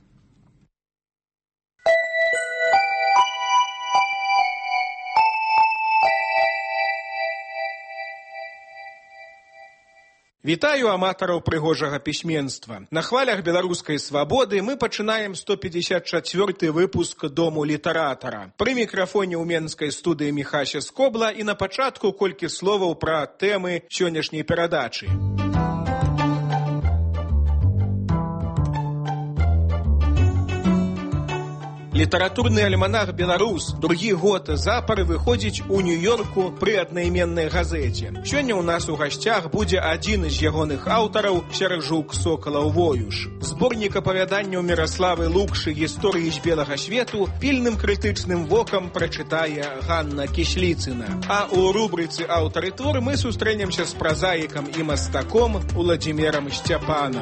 Вітаю аматараў прыгожага пісьменства. На хвалях беларускай свабоды мы пачынаем сто пятьдесят четвёрты выпуск «Дому літаратара». Пры мікрафоне ў менскай студыі Міхася Скобла і на пачатку колькі словаў пра тэмы сённяшняй перадачы. Літаратурны альманах «Беларус» другі год запар выходзіць у Нью-Йорку пры аднайменнай газеце. Сёння ў нас у гасцях будзе адзін з ягоных аўтараў Сяржук Сокалаў-Воюш. Зборнік апавяданняў Міраславы Лукшы «Гісторыі з белага свету» пільным крытычным вокам прачытае Ганна Кісліцына. А ў рубрыцы «Аўтары твор» мы сустрэнемся з празаікам і мастаком Уладзімірам Сцяпанам.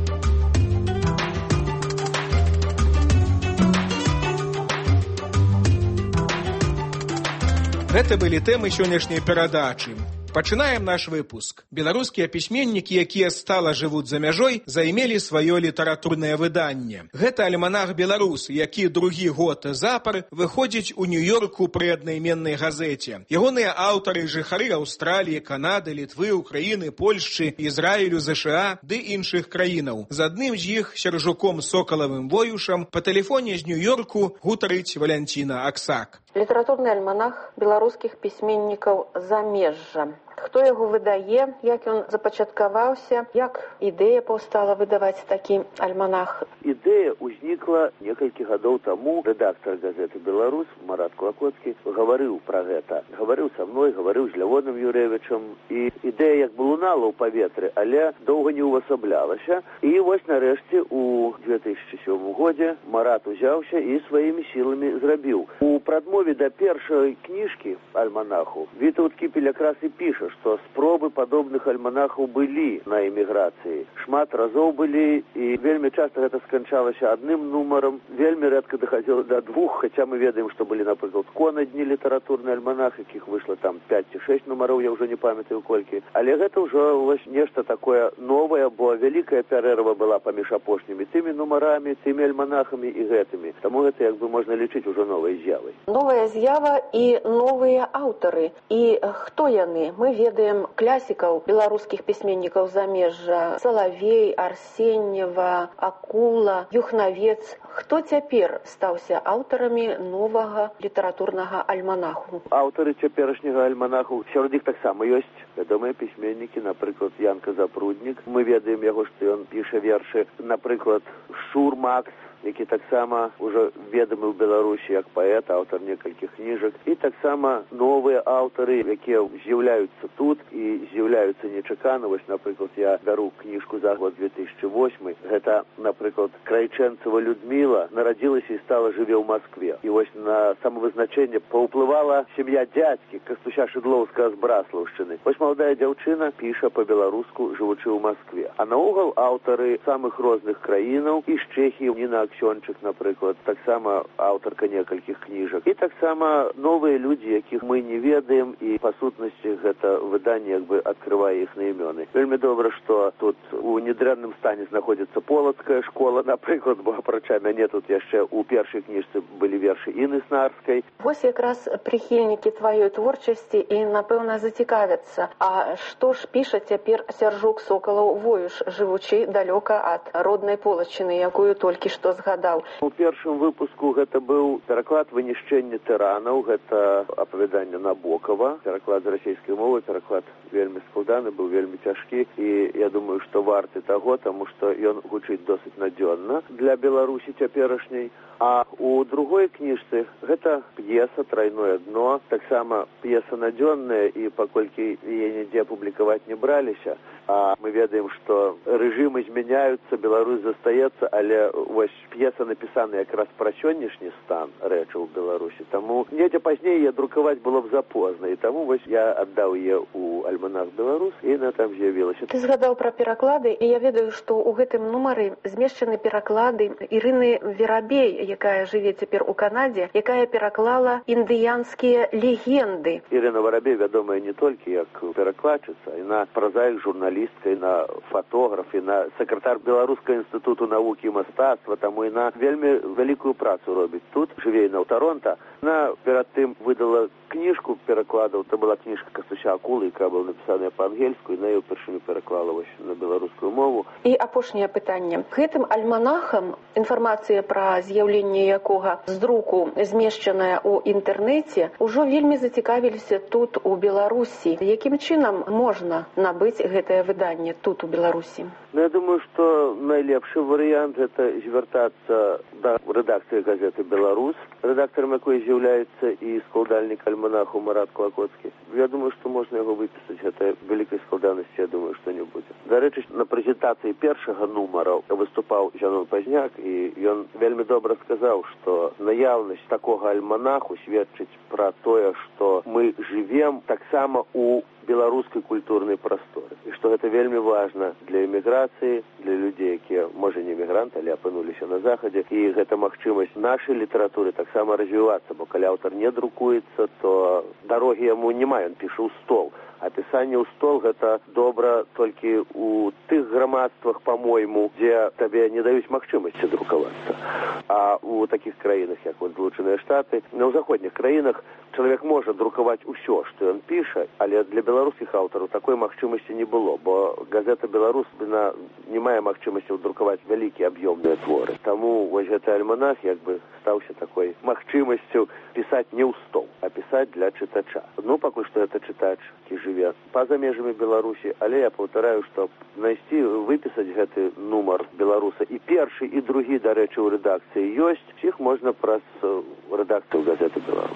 Гэта былі тэмы сённяшняй перадачы. Пачынаем наш выпуск. Беларускія пісьменнікі, якія стала жывуць за мяжой, займелі сваё літаратурнае выданне. Гэта альманах «Беларус», які другі год запар выходзіць у Нью-Йорку пры аднайменнай газеце. Ягоныя аўтары жыхары Аўстраліі, Канады, Літвы, Украіны, Польшчы, Ізраілю, ЗША ды іншых краінаў. З адным з іх, Сяржуком Сокалавым-Воюшам, па тэлефоне з Нью-Йорку гутарыць Валянціна Аксак. Літаратурны альманах беларускіх пісьменнікаў замежжа. Хто яго выдае, як ён запачаткаваўся, як ідэя паўстала выдаваць такі альманах? Ідэя ўзнікла некалькі гадоў таму. Рэдактар газеты «Беларус» Марат Клакоцкі гаварыў пра гэта. Гаварыў са мной, гаварыў з Лявоном Юрэвічам. І ідэя як бы лунала ў паветры, але доўга не ўвасаблялася. І вось нарэшце у две тысячы сёмым годзе Марат узяўся і сваімі сіламі зрабіў. У прадмове да першай кніжкі альманаху Вітаўт Кіпель якраз і піша, што спробы падобных альманахаў былі на эміграцыі. Шмат разоў былі, і вельмі часта гэта сканчалася адным нумарам, вельмі рэдка дахадзіла да двух, хаця мы ведаем, што былі, напрыклад, конадні літаратурны альманах, якіх выйшла там пяць ці шэсць нумароў, я ўжо не памятаю колькі. Але гэта ўжо вось нешта такое новае, бо вялікая пярэрва была паміж апошнімі тымі нумарамі, тымі альманахамі і гэтымі. Таму гэта як бы можна лічыць ужо новай з'явай. Новая з'ява і новыя аўтары. І хто яны? Мы ведаем класікаў беларускіх пісьменнікаў замежжа: Салавей, Арсеньева, Акула, Юхнавец. Хто цяпер стаўся аўтарамі новага літаратурнага альманаху? Аўтары цяперашняга альманаху, сярод іх таксама ёсць вядомыя пісьменнікі, напрыклад, Янка Запруднік. Мы ведаем яго, што ён піша вершы, напрыклад, Шур Макс, які таксама ўжо ведамы ў Беларусі як паэт, аўтар некалькіх кніжак, і таксама новыя аўтары, якія з'яўляюцца тут і з'яўляюцца нечакана. Вось, напрыклад, я бяру кніжку за год две тысячы восьмы. Гэта, напрыклад, Крайчэнцева Людміла нарадзілася і стала жыве ў Маскве. І вось на самавызначэнне паўплывала сям'я дзядзькі Кастуся Шыдлоўскага з Браслаўшчыны. Вось маладая дзяўчына піша па-беларуску, жывучы ў Маскве. А наогул аўтары самых розных краінаў, і з Чэхіі, Ніна Аксёнчык, напрыклад, таксама аўтарка некалькіх кніжак. І таксама новыя людзі, якіх мы не ведаем, і па сутнасці гэта выданне як бы адкрывае іхныя імёны. Вельмі добра, што тут у недрэнным стане знаходзіцца полацкая школа, напрыклад, бо апрача мяне тут яшчэ ў першай кніжцы былі вершы Інны Снарскай. Вось якраз прыхільнікі тваёй творчасці і, напэўна, зацікавяцца. А што ж піша цяпер Сяржук Сокалаў-Воюш, жывучы далёка ад роднай Полачыны, якую толькі што згадаў? У першым выпуску гэта быў пераклад «Вынішчэнне тыранаў», гэта апавяданне Набокава, пераклад з расійскай мовы, пераклад вельмі складаны, быў вельмі цяжкі, і я думаю, што варты таго, таму што ён гучыць досыць надзённа для Беларусі цяперашняй. А у другой кніжцы гэта п'еса «Трайное дно», таксама п'еса надзённая, і паколькі яе нідзе публікаваць не браліся, а мы ведаем, што рэжымы змяняюцца, Беларусь застаецца, але вось п'еса напісана якраз пра сённяшні стан рэчаў у Беларусі. Таму недзе пазней я друкаваць было б запозна, і таму вось я аддаў яе ў альманах «Беларус», і яна там з'явілася. Ты згадаў пра пераклады, і я ведаю, што ў гэтым нумары змешчаны пераклады Ірыны Верабей, якая жыве цяпер у Канадзе, якая пераклала індыянскія легенды. Ірына Верабей вядомая не толькі як перакладчыца, яна празаік, журналістка, яна фатограф, яна сакратар Беларускага інстытуту навукі і мастацтва, таму яна вельмі вялікую працу робіць тут, жыве яна ў Таронта. Яна перад тым выдала кніжку перакладаў, то была кніжка Кастуся Акулы, якая была напісаная па-ангельску, і на яе ўпершыню пераклала вось на беларускую мову. І апошняе пытанне. Гэтым альманахам, інфармацыя пра з'яўленне якога з друку змешчаная ў інтэрнэце, ужо вельмі зацікавіліся тут у Беларусі. Якім чынам можна набыць гэтае гэтае выданне тут у Беларусі? Ну, я думаю, што найлепшы варыянт гэта звяртацца да рэдакцыі газеты «Беларус», рэдактарам якой з'яўляецца і складальнік альманаху Марат Клакоцкі. Я думаю, што можна яго выпісаць. Гэта вялікай складанасці, я думаю, што не будзе. Дарэчы, на прэзентацыі першага нумара выступаў Зянон Пазняк, і ён вельмі добра сказаў, што наяўнасць такога альманаху сведчыць пра тое, што мы жывем таксама у беларускай культурнай прасторы. І што гэта вельмі важна для эміграцыі, для людзей, якія, можа, не эмігранты, але апынуліся на захадзе. І гэта магчымасць нашай літаратуры таксама развівацца, бо калі аўтар не друкуецца, то дарогі яму няма, ён піша ў стол. А пісанне ў стол гэта добра толькі ў тых грамадствах, па-мойму, дзе табе не даюць магчымасці друкавацца. А ў такіх краінах, як вот Злучаныя Штаты, на ў заходніх краінах чалавек можа друкаваць усё, што ён піша, але для беларускіх аўтараў такой магчымасці не было, бо газета «Беларус» не мае магчымасці друкаваць вялікія аб'ёмныя творы. Таму вось гэты альманах як бы стаўся такой магчымасцю пісаць не ў стол, а пісаць для чытача. Ну, пакуль што гэта чытач, які жыве па-за межамі Беларусі, але я паўтараю, што знайсці, выпісаць гэты нумар «Беларуса» і першы, і другі, дарэчы, ў рэдакцыі ёсць, іх можна праз рэдакцыю газеты «Беларус».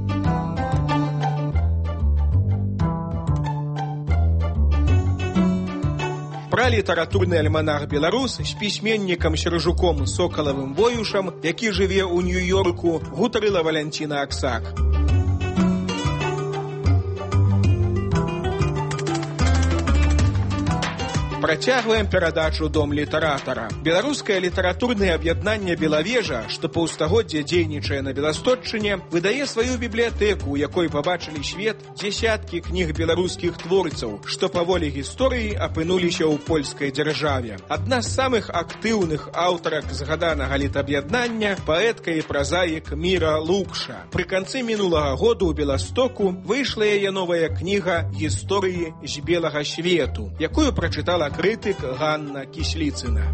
Пра літаратурны альманах «Беларус» з пісьменнікам Сержуком Сокалавым Воюшам, які жыве ў Нью-Йорку, гутарыла Валянціна Аксак. Працягваем перадачу «Дом літаратара». Беларускае літаратурнае аб'яднанне «Белавежа», што паўстагоддзя дзейнічае на Беластотчыне, выдае сваю бібліятэку, у якой пабачылі свет дзесяткі кніг беларускіх творцаў, што паволі гісторыі апынуліся ў польскай дзяржаве. Адна з самых актыўных аўтарак згаданага літаб'яднання – паэтка і празаік Міра Лукша. Пры канцы мінулага году ў Беластоку выйшла яе новая кніга «Гісторыі з белага свету», якую прачытала крытык Ганна Кісліцына.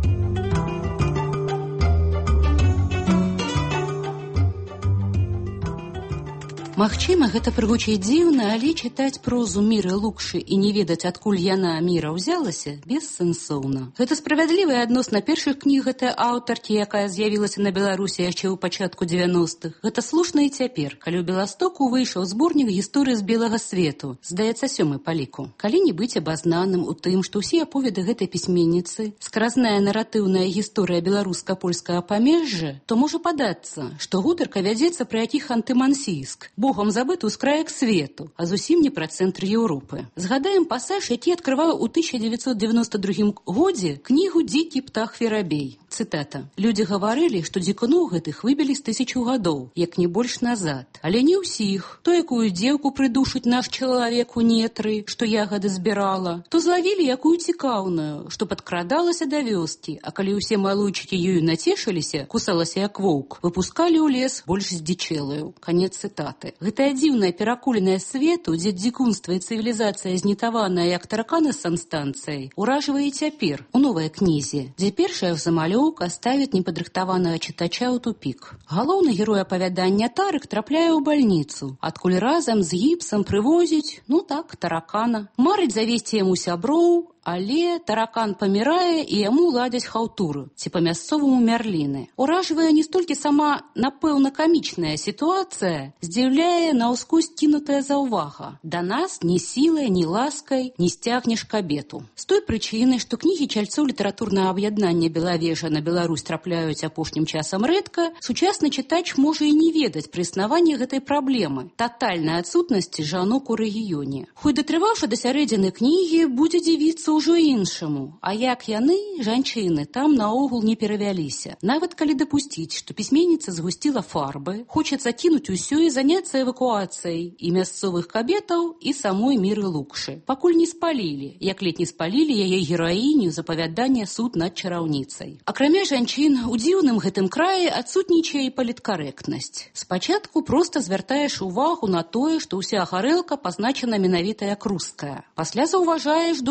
Магчыма, гэта прыгучыць дзіўна, але чытаць прозу Міры Лукшы і не ведаць, адкуль яна, Міра, узялася, бессэнсоўна. Гэта справядлівая адносна першых кніг гэтай аўтаркі, якая з'явілася на Беларусі яшчэ ў пачатку дзевяностых. Гэта слушна і цяпер, калі ў Беластоку выйшаў зборнік гісторыі з белага свету, здаецца, сёмы па ліку. Калі не быць абазнаным у тым, што ўсе аповеды гэтай пісьменніцы, скразная наратыўная гісторыя беларуска-польскага памежжа, то можа падацца, што гутарка вядзецца пра якіх антымансійск, богам забыты з краек свету, а зусім не пра цэнтр Еўропы. Згадаем пасаж, які адкрываў у тысяча дзевяцьсот девяносто другім годзе кнігу «Дзікі птах Ферабей». Цытата. «Людзі гаварылі, што дзікуноў гэтых выбілі з тысячу гадоў, як не больш назад. Але не ўсіх. То якую дзеўку прыдушыць наш чалавек у нетры, што ягады збірала, то злавілі якую цікаўную, што падкрадалася да вёскі, а калі ўсе малойчыкі ёю нацешыліся, кусалася як воўк, выпускалі ў лес больш здзічэлую». Канец цытаты. Гэтая дзіўная перакуленая свету, дзе дзікунства і цывілізацыя знітаваная як тараканы з санстанцыяй, уражвае цяпер у новай кнізе, дзе першая замалёўка ставіць непадрыхтаванага чытача ў тупік. Галоўны герой апавядання Тарык трапляе ў бальніцу, адкуль разам з гіпсам прывозіць, ну так, таракана. Марыць завесці яму сяброў, але таракан памірае і яму ладзяць хаўтуру, ці па-мясцоваму мярліны. Уражвае не столькі сама, напэўна, камічная сітуацыя, здзіўляе наўскось кінутая заўвага. Да нас ні сілай, ні ласкай не сцягнеш кабету. З той прычыны, што кнігі чальцоў літаратурнага аб'яднання «Белавежа» на Беларусь трапляюць апошнім часам рэдка, сучасны чытач можа і не ведаць пры існаванні гэтай праблемы – татальнай адсутнасці жанок у рэгіёне. Хоць датрываўшы да сярэдзіны кнігі, будзе дзівіцца ўжо іншаму, а як яны, жанчыны, там наогул не перавяліся. Нават калі дапусціць, што пісьменніца згусціла фарбы, хочацца кінуць усё і заняцца эвакуацыяй і мясцовых кабетаў, і самой Міры Лукшы. Пакуль не спалілі, як ледь не спалілі яе гераіню з апавядання «Суд над чараўніцай». Акрамя жанчын, у дзіўным гэтым краі адсутнічае і паліткарэктнасць. Спачатку проста звяртаеш увагу на тое, што ўся гарэлка пазначана менавіта як руская. Пасля заўважаеш досыць рэдка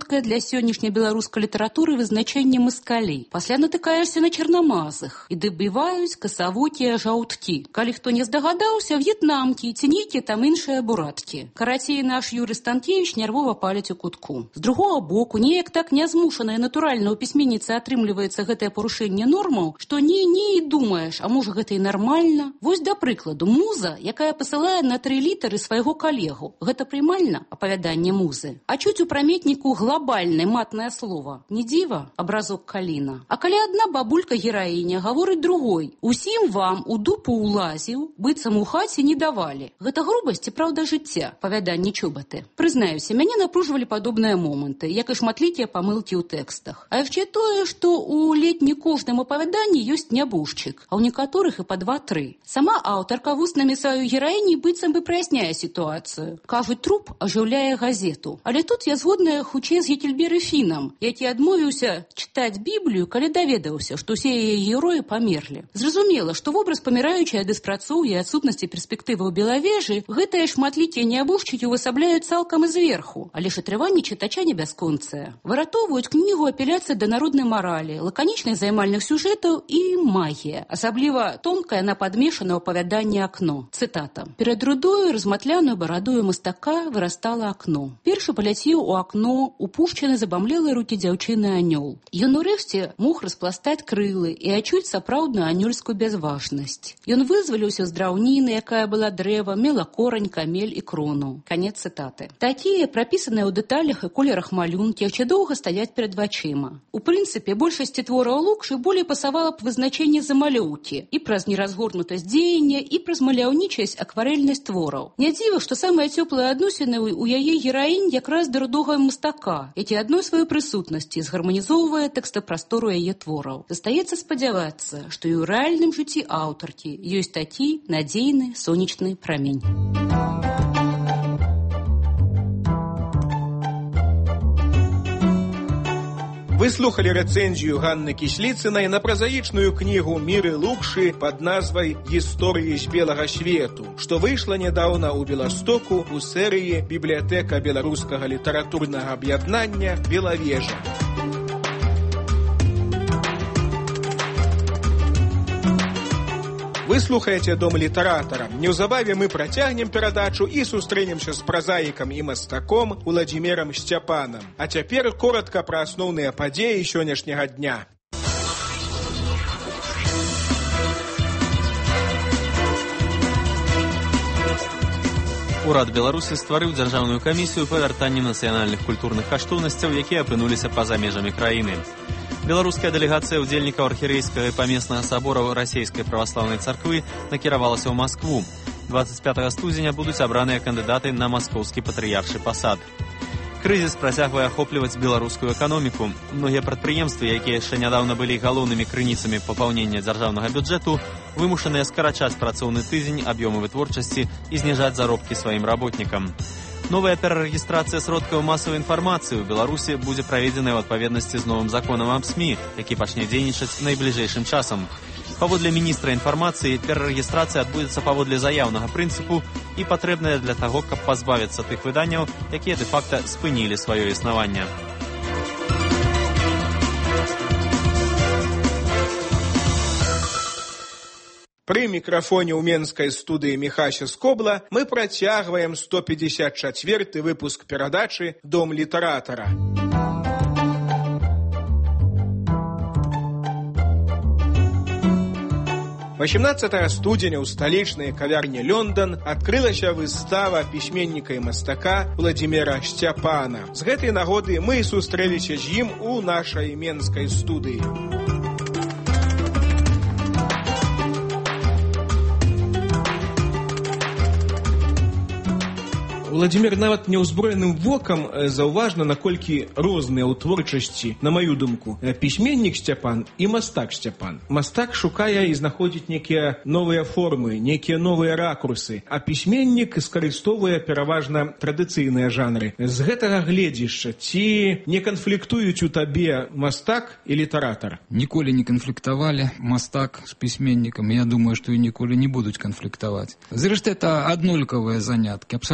кароткае для сённяшняй беларускай літаратуры вызначэнне маскалей. Пасля натыкаешся на чарнамазых і дабіваюць касавокія жаўткі. Калі хто не здагадаўся, в'етнамкі ці нейкія там іншыя бураткі. Карацей, наш Юрый Станкевич нервова паліць у кутку. З другого боку, неяк так нязмушана і натуральна ў пісьменніцы атрымліваецца гэтае парушэнне нормаў, што не-не і думаеш, а можа гэта і нармальна. Вось, да прыкладу, муза, якая пасылае на тры літары свайго калегу. Гэта прымальна, апавяданне музы. А чуць у праметніку глобальнае матнае слова. Не дзіва, абразок Каліна. А калі адна бабулька-гераіня гаворыць другой: «Усім вам у дупу улазіў, быццам у хаце не давалі». Гэта грубасць і праўда жыцця, апавяданне Чубаты. Прызнаюся, мяне напружвалі падобныя моманты, як і шматлікія памылкі ў тэкстах. А яшчэ тое, што ў ледь не кожным апавяданні ёсць нябожчык, а ў некаторых і па два-тры. Сама аўтарка вуснамі сваёй гераіні быццам бы праясняе сітуацыю. Кажуць, труп ажыўляе газету. Але тут я згодная хутчэй з Гекельберы Фінам, які адмовіўся чытаць Біблію, калі даведаўся, што ўсе яе героі памерлі. Зразумела, што вобраз паміраючай ад беспрацоўя і адсутнасці перспектывы ў Белавежы гэтыя шматлікія нябожчыкі ўвасабляюць цалкам і зверху, але ж атрыванне чытача не бясконцае. Выратоўваюць кнігу апеляцыя да народнай маралі, лаканічных займальных сюжэтаў і магія. Асабліва тонкае на падмешана апавяданне «Акно». Цытата. «Перад рудою, разматляную барадою мастака вырастала акно. Першы паляцеў у акно, упушчаны забамлелыя рукі дзяўчыны анёл. Ён урэшце мог распластаць крылы і адчуць сапраўдную анёльскую бязважнасць. Ён вызваліўся з драўніны, якая была дрэва, мела корань, камель і крону». Канец цытаты. Такія, прапісаныя ў дэталях і колерах малюнкі, яшчэ доўга стаяць перад вачыма. У прынцыпе, большасці твораў Лукшы болей пасавала б вызначэнне замалёўкі і праз неразгорнутасць дзеяння, і праз маляўнічасць, акварэльнасць твораў. Не дзіва, што самыя цёплыя адносіны ў яе гераінь якраз да рудога мастака, які адной сваёй прысутнасці згарманізоўвае тэкстапрастору яе твораў. Застаецца спадзявацца, што і ў рэальным жыцці аўтаркі ёсць такі надзейны сонечны прамень. Вы слухали рэцэнзію Ганны Кісліцынай на празаічную кнігу Міры Лукшы пад назвай «Гісторыі з белага свету», што выйшла нядаўна ў Беластоку ў серыі «Бібліятэка беларускага літаратурнага аб'яднання «Белавежа». Вы слухаеце «Дом літаратара». Неўзабаве мы працягнем перадачу і сустрэнемся з празаікам і мастаком Уладзімірам Сцяпанам. А цяпер коратка пра асноўныя падзеі сённяшняга дня. Урад Беларусі стварыў дзяржаўную камісію па вяртанні нацыянальных культурных каштоўнасцяў, якія апынуліся па-за межамі краіны. Беларуская дэлегацыя ўдзельнікаў архірэйскага і памеснага сабораў расійскай праваслаўнай царквы накіравалася ў Маскву. дваццаць пятага студзеня будуць абраныя кандыдаты на маскоўскі патрыяршы пасад. Крызіс працягвае ахопліваць беларускую эканоміку. Многія прадпрыемствы, якія яшчэ нядаўна былі галоўнымі крыніцамі папаўнення дзяржаўнага бюджэту, вымушаныя скарачаць працоўны тыдзень, аб'ёмы вытворчасці і зніжаць заробкі сваім работнікам. Новая перарэгістрацыя сродкаў масавай інфармацыі ў Беларусі будзе праведзеная ў адпаведнасці з новым законам аб СМІ, які пачне дзейнічаць найбліжэйшым часам. Паводле міністра інфармацыі, перарэгістрацыя адбудзецца паводле заяўнага прынцыпу і патрэбная для таго, каб пазбавіцца тых выданняў, якія дэ-факта спынілі сваё існаванне. Пры мікрафоне ў менскай студыі Міхася Скобла мы працягваем сто пятьдесят четвёрты выпуск перадачы «Дом літаратара». восемнадцатага студзеня ў сталічнай кавярні «Лёндон» адкрылася выстава пісьменніка і мастака Уладзіміра Сцяпана. З гэтай нагоды мы сустрэліся з ім у нашай менскай студыі. Уладзімір, нават неўзброеным вокам заўважна, наколькі розныя ў творчасці, на маю думку, пісьменнік Сцяпан і мастак Сцяпан. Мастак шукае і знаходзіць нейкія новыя формы, нейкія новыя ракурсы, а пісьменнік скарыстоввае пераважна традыцыйныя жанры. З гэтага гледзішча, ці не канфліктуюць у табе мастак і літаратар? Ніколі не канфліктавалі мастак з пісьменнікам. Я думаю, што і ніколі не будуць канфліктаваць. Зрэшты, это аднолькавыя заняткі, абсалютна аднолькавыя.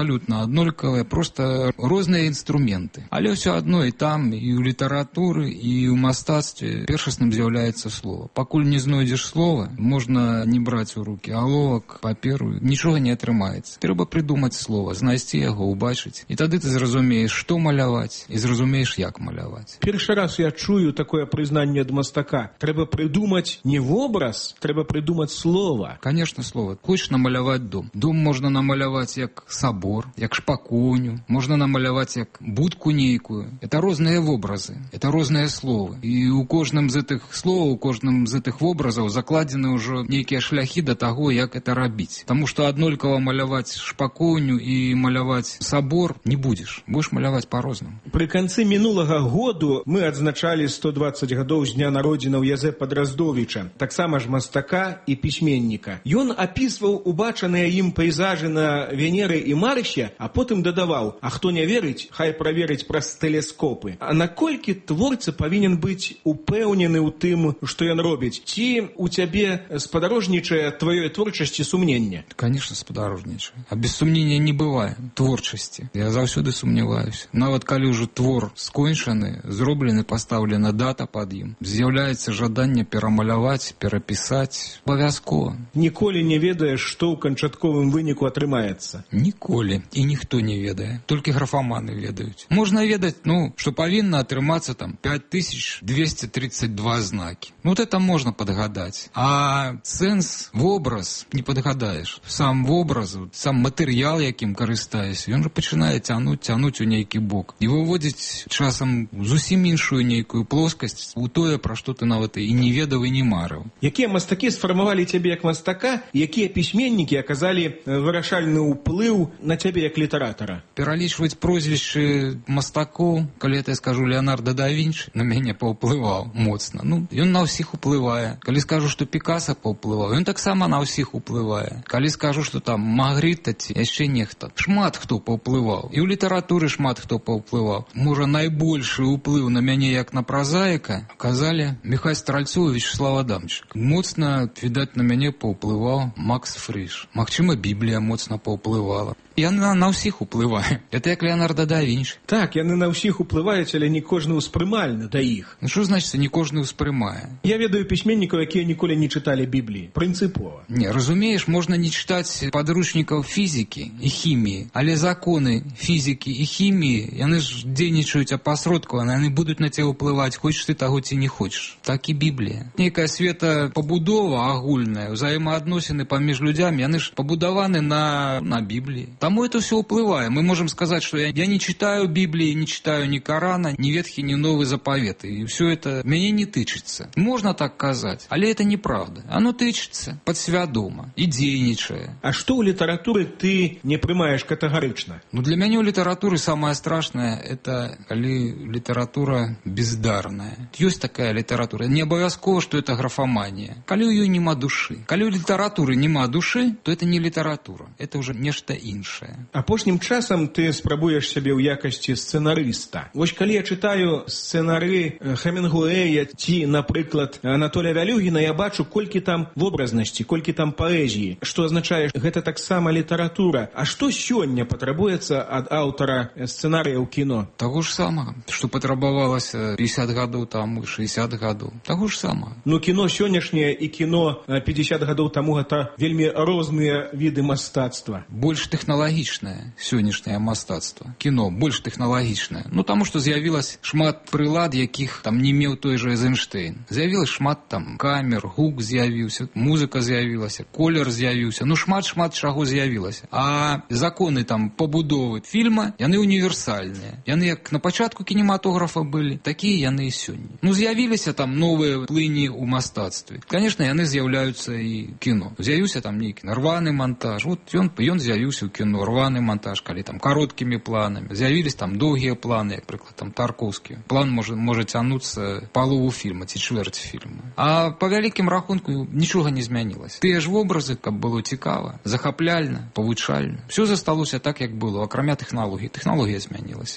аднолькавыя, проста розныя інструменты. Але ўсё адно і там, і ў літаратуры, і ў мастацтве першасным з'яўляецца слова. Пакуль не знойдзеш слова, можна не браць у рукі аловак, паперу, нічога не атрымаецца. Трэба прыдумаць слова, знайсці яго, убачыць. І тады ты зразумееш, што маляваць, і зразумееш, як маляваць. Першы раз я чую такое прызнанне ад мастака. Трэба прыдумаць не вобраз, трэба прыдумаць слова. Конечно, слова. Хочаш намаляваць дом. Дом можна намаляваць як сабор, як шпакоўню, можна намаляваць як будку нейкую. Это розныя вобразы, это розныя словы. І у кожным з гэтых словаў, у кожным з гэтых вобразаў закладзены ўжо нейкія шляхі да таго, як это рабіць. Таму што аднолькава маляваць шпакоўню і маляваць сабор не будзеш. Будзеш маляваць па-рознаму. Пры канцы мінулага году мы адзначалі сто дваццаць гадоў з дня народзінаў Язэпа Драздовіча, таксама ж мастака і пісьменніка. Ён апісваў убачаныя ім пейзажы на Венеры і Марсе, а потым дадаваў: а хто не верыць, хай праверыць праз тэлескопы. А наколькі творца павінен быць упэўнены ў тым, што ён робіць? Ці у цябе спадарожнічае тваёй творчасці сумненне? Конечно, спадарожнічае. А без сумнення не бывае творчасці. Я заўсёды сумняваюся. Нават калі ўжо твор скончаны, зроблены, пастаўлена дата пад ім, з'яўляецца жаданне перамаляваць, перапісаць абавязкова. Ніколі не ведаеш, што ў канчатковым выніку атрымаецца? Ніколі. І ніхто не ведае. Толькі графаманы ведаюць. Можна ведаць, ну, што павінна атрымацца там пять тысяч двести тридцать два знакі. Ну, вот это можна падгадаць. А сэнс, вобраз не падгадаеш. Сам вобраз, сам матэрыял, якім карыстаешся, ён жа пачынае цянуць, цянуць у нейкі бок. І выводзіць часам зусім іншую нейкую плоскасць у тое, пра што ты нават і не ведаў, і не марыў. Якія мастакі сфармавалі цябе як мастака, якія пісьменнікі аказалі вырашальны ўплыў на цябе як літаратара? Пералічваць прозвішчы мастакоў, калі я скажу Леонардо да Вінчы, на мяне паўплываў моцна. Ну, ён на ўсіх уплывае. Калі скажу, што Пікаса паўплываў, ён таксама на ўсіх уплывае. Калі скажу, што там Магрыта ці яшчэ нехта, шмат хто паўплываў. І ў літаратуры шмат хто паўплываў. Можа, найбольшы ўплыў на мяне як на празаіка аказалі Міхась Стральцоў і Вячеслав Адамчык. Моцна, відаць, на мяне паўплываў Макс Фрыш. Магчыма, Біблія моцна паўплывала. Яна на ўсіх уплывае. Это як Леонардо да Вінчы. Так, яны на ўсіх уплываюць, але не кожны ўспрымальны да іх. Ну што значыць, не кожны ўспрымае? Я ведаю пісьменнікаў, якія ніколі не чыталі Бібліі. Прынцыпова. Не, разумееш, можна не чытаць падручнікаў фізікі і хіміі, але законы фізікі і хіміі, яны ж дзейнічаюць апасродкавана, яны будуць на цябе ўплываць, хочаш ты таго ці не хочаш. Так і Біблія. Нейкая светапабудова агульная, узаемаадносіны паміж людзямі, яны ж пабудаваны на, на Бібліі. Тому это все уплывает. Мы можем сказать, что я, я не читаю Библии, не читаю ни Корана, ни Ветхий, ни Новый Заповет. И все это меня не тычется. Можно так казать, але это неправда. Оно тычется подсвядома и дзейнічае. А что у литературы ты не прымаешь категорично? Ну, для меня у литературы самое страшное, это коли литература бездарная. Есть такая литература. Не обовязково, что это графомания. Коли у ее нема души. Коли у литературы нема души, то это не литература. Это уже нешта іншае. Апошнім часам ты спрабуеш сябе ў якасці сцэнарыста. Вось калі я чытаю сцэнары Хемінгуэя ці, напрыклад, Анатолія Вялюгіна, я бачу, колькі там вобразнасці, колькі там паэзіі, што азначае, гэта таксама літаратура. А што сёння патрабуецца ад аўтара сцэнарыяў кіно? Таго ж самага, што патрабавалася пятьдесят гадоў таму, шестьдесят гадоў. Таго ж самага. Ну, кіно сённяшняе і кіно пятьдесят гадоў таму гэта вельмі розныя віды мастацтва. Больш тэхналагічнае сённяшняе мастацтва. Кіно больш тэхналагічнае. Ну, таму што з'явілася шмат прылад, якіх там не меў той жа Эйзенштейн. З'явілася шмат там камер, гук з'явіўся, музыка з'явілася, колер з'явіўся. Ну, шмат-шмат чаго з'явілася. А законы там пабудовы фільма, яны універсальныя. Яны як на пачатку кінематографа былі, такія яны і сёння. Ну, з'явіліся там новыя плыні ў мастацтве. Конечно, яны з'яўляюцца і кіно. З'явіўся там нейкі рваны монтаж. Вот ён, ён з'явіўся ў кіно, рваны монтаж, калі там кароткімі планамі. З'явілись там доўгія планы, як прыклад там Тарковскі. План можа, можа цянуцца палову фільма ці чвэрць фільма. А па вялікім рахунку нічога не змянілася. Тыя ж вобразы, каб было цікава, захапляльна, павучальна. Все засталося так, як было, акрамя тэхналогій. Тэхналогія змянілася.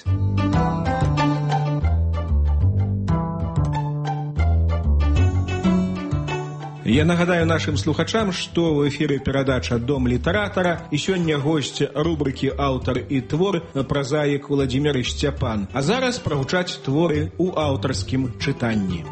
Я нагадаю нашим слухачам, што ў эфіры перадача «Дом літаратара» і сёння госць рубрыкі «Аўтар і твор» празаік Владзімір Сцяпан. А зараз прагучаць творы ў аўтарскім чытанні.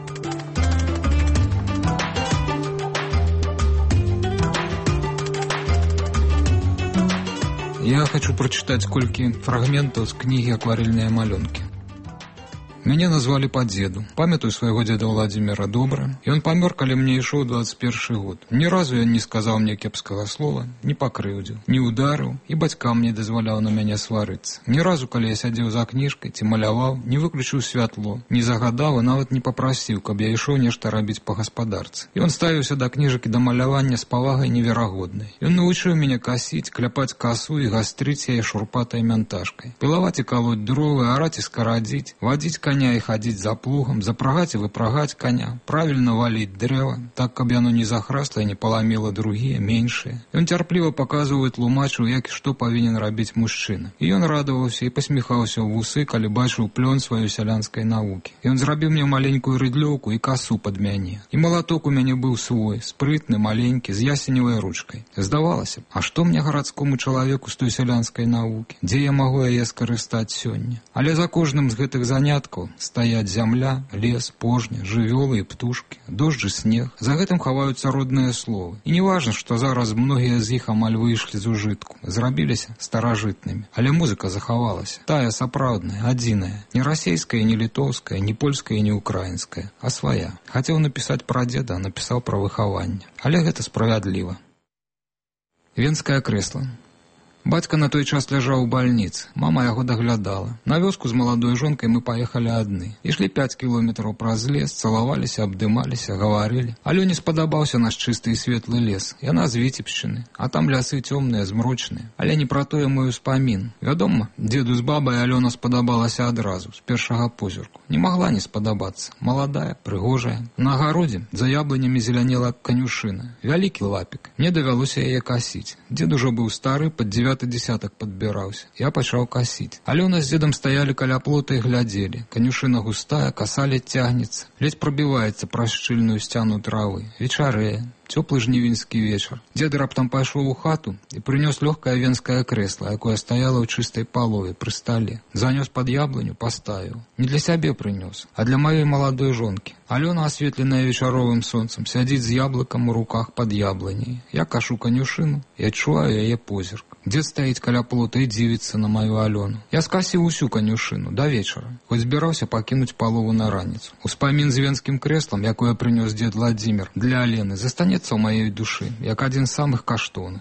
Я хочу прочитать колькі фрагментаў з кнігі «Акварельныя малюнкі». Мяне назвалі па дзеду. Памятаю свайго дзеда Владзіміра добра. Ён памёр, калі мне ішоў двадцать першы год. Ні разу ён не сказаў мне кепскага слова, не пакрыўдзіў, не ударыў, і бацькам не дазваляў на мяне сварыцца. Ні разу, калі я сядзеў за кніжкай ці маляваў, не выключыў святло, не загадаў і нават не папрасіў, каб я ішоў нешта рабіць па гаспадарцы. Ён ставіўся да кніжак і да малявання з павагай неверагоднай. Ён навучыў мяне касіць, кляпаць касу і гастрыць яе шурпатай мянтажкай. Пілаваць і калоць дровы, араць і скарадзіць, вадзіць коня і хадзіць за плугам, запрагаць і выпрагаць коня, правільна валіць дрэва, так, каб яно не захрасла і не паламіла другія, меншыя. Ён цярпліва паказваў і тлумачыў, як і што павінен рабіць мужчына. І ён радаваўся і пасміхаўся ў вусы, калі бачыў плён сваёй сялянскай навукі. Ён зрабіў мне маленькую рыдлёўку і касу пад мяне. І малаток у мяне быў свой, спрытны, маленькі, з ясеневай ручкай. Здавалася б, а што мне гарадскому чалавеку з той сялянскай навукі? Дзе я магу яе скарыстаць сёння? Але за кожным з гэтых заняткаў стаяць зямля, лес, пожня, жывёлы і птушкі, дождж і снег. За гэтым хаваюцца родныя словы. І не важна, што зараз многія з іх амаль выйшлі з ужытку, зрабіліся старажытнымі. Але музыка захавалася. Тая сапраўдная, адзіная. Не расейская, не літоўская, не польская, не украінская, а свая. Хацеў напісаць пра дзеда, а напісаў пра выхаванне. Але гэта справядліва. Венскае крэсла. Бацька на той час ляжаў у бальніцы. Мама яго даглядала. На вёску з маладой жонкай мы паехалі адны. Ішлі пяць кіламетраў праз лес, цалаваліся, абдымаліся, гаварылі. Алёне спадабаўся наш чысты і светлы лес. Яна з Віцебшчыны, а там лясы цёмныя, змрочныя. Але не пра тое мой успамін. Вядома, дзеду з бабай Алёна спадабалася адразу, з першага позірку. Не магла не спадабацца. Маладая, прыгожая. На агародзе за яблынямі зелянела канюшына. Вялікі лапік. Мне давялося яе касіць. Дзед ужо быў стары, пад дзевяты десятак падбіраўся. Я пачаў касіць. Алёна з дзедам стаялі каля плота і глядзелі. Канюшына густая, каса ледь цягнецца. Ледь прабіваецца праз шчыльную сцяну травы. Вечарэе. Цёплы жнівеньскі вечар. Дзед раптам пайшоў у хату і прынёс лёгкае венскае крэсла, якое стаяло ў чыстай палове пры стале. Занёс пад яблыню, паставіў. Не для сябе прынёс, а для маёй маладой жонкі. Алёна, асветленая вечаровым сонцам, сядзіць з яблыкам у руках пад яблыняй. Я кашу канюшыну і адчуваю яе позірк. Дзед стаіць каля плота і дзівіцца на маю Алёну. Я скасіў усю канюшыну да вечара, хоць збіраўся пакінуць палову на раніцу. Успамін з венскім крэслам, якое прынёс дзед Владзімір для Алены, застанецца ў маёй душы, як адзін з самых каштоўных.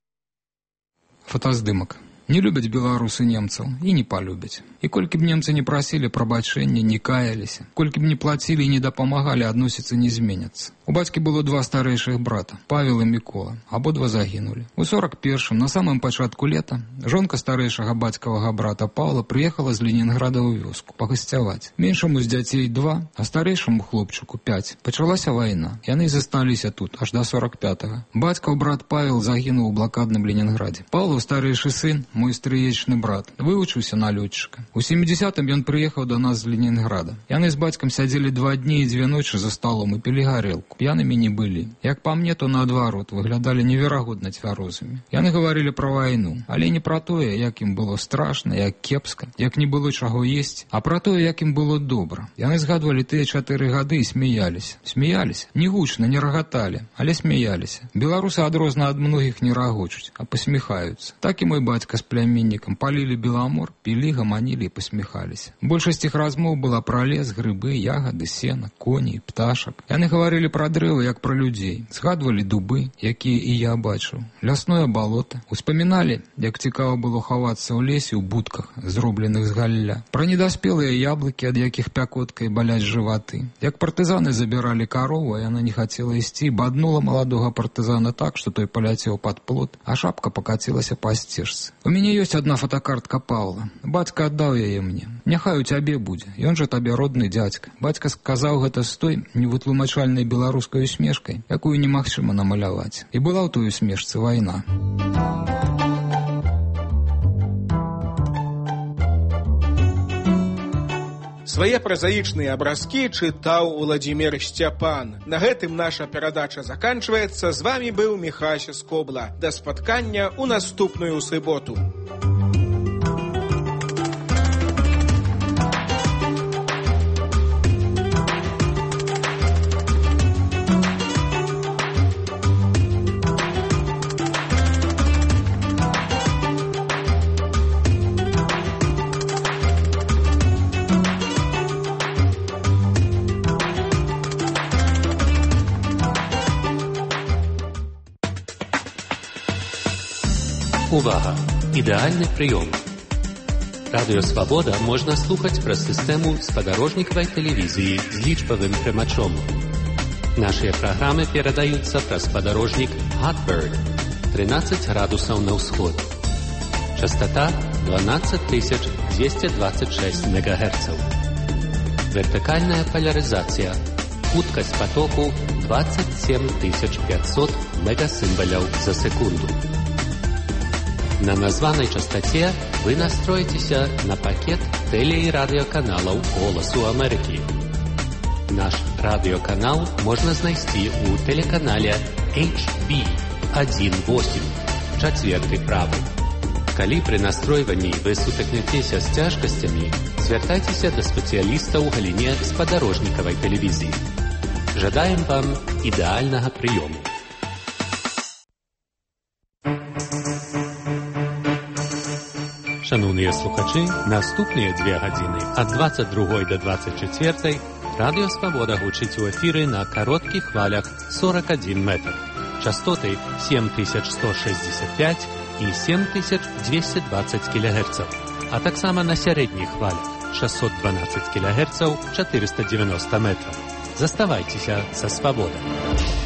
Фотаздымак. Не любяць беларусы немцаў і не палюбяць. І колькі б немцы не прасілі прабачэння, не каяліся, колькі б не плацілі і не дапамагалі, адносіцца не зменяцца. У бацькі было два старэйшых брата, Павел і Мікола. Абодва загінулі. У сорок першым, на самым пачатку лета, жонка старэйшага бацькавага брата Павла прыехала з Ленінграда ў вёску пагасцяваць. Меншаму з дзяцей два, а старэйшаму хлопчыку пяць. Пачалася вайна. Яны засталіся тут аж да сорок пятага. Бацькаў брат Павел загінуў у блакадным Ленінградзе. Павлаў старэйшы сын, мой стрыечны брат, вывучыўся на лётчыка. У сямідзесятым ён прыехаў да нас з Ленінграда. Яны з бацькам сядзелі два дні і дзве ночы за сталом і пілі гарэлку. П'янымі не былі. Як па мне, то наадварот, выглядалі неверагодна цвярозымі. Яны гаварылі пра вайну, але не пра тое, як ім было страшна, як кепска, як не было чаго есць, а пра тое, як ім было добра. Яны згадвалі тыя чатыры гады і смяяліся. Смяяліся? Не гучна, не рагаталі, але смяяліся. Беларусы адрозна ад многіх не рагочуць, а пасміхаюцца. Так і мой бацька з пляміннікам палілі беламор, пілі, гаманілі і пасміхаліся. Большасць іх размоў была пра лес, грыбы, ягады, сена, коней, пташак. Яны гаварылі пра дрэвы, як пра людзей. Згадвалі дубы, якія і я бачыў. Лясное балота. Успаміналі, як цікава было хавацца ў лесе ў будках, зробленых з галля. Пра недаспелыя яблыкі, ад якіх пякоткай баляць жываты. Як партызаны забіралі карову, а яна не хацела ісці, баднула маладога партызана так, што той паляцеў пад плот, а шапка пакацілася па сцежцы. У мяне ёсць адна фотокартка Павла. Бацька аддаў яе мне. Няхай у цябе будзе. Ён жа табе родны дзядзька. Бацька сказаў гэта з той невытлумачальнай беларускай усмешкай, якую немагчыма намаляваць. І была ў той усмешцы вайна. Свае празаічныя абразкі чытаў Уладзімір Сцяпан. На гэтым наша перадача заканчваецца. З вамі быў Міхась Скобла. Да спаткання ў наступную суботу. Увага! Ідэальны прыём. Радыё Свабода можна слухаць праз сістэму спадарожнікавай тэлевізіі з лічбавым прымачом. Нашыя праграмы перадаюцца праз спадарожнік Hotbird тринадцать градусаў на ўсход. Частота дванадцать тысяч двести двадцать шесть мегагерцаў. Вертыкальная поляризация. Хуткасць потоку двадцать семь тысяч пятьсот мегасимволяў за секунду. На названай частоце вы настроитеся на пакет теле- і радыёканалаў «Голасу Амерыкі». Наш радыёканал можна знайсці ў тэлеканале эйч би один восемь, чацверты правы. Калі пры настройванні вы сутыкнецеся з цяжкасцямі, звяртайцеся да спецыяліста ў галіне спадарожнікавай тэлевізіі. Жадаем вам ідэальнага прыёму. Шановныя слухачы, наступныя две гадзіны ад двадцать другой до двадцать четвертой Радыё Свабода гучыць у эфіры на кароткіх хвалях сорок один метр. Частоты семь тысяч сто шестьдесят пять і семь тысяч двести двадцать килогерцаў, а таксама на сярэдніх хвалях шестьсот двенадцать килогерцаў, четыреста девяносто метров. Заставайцеся са Свабодай.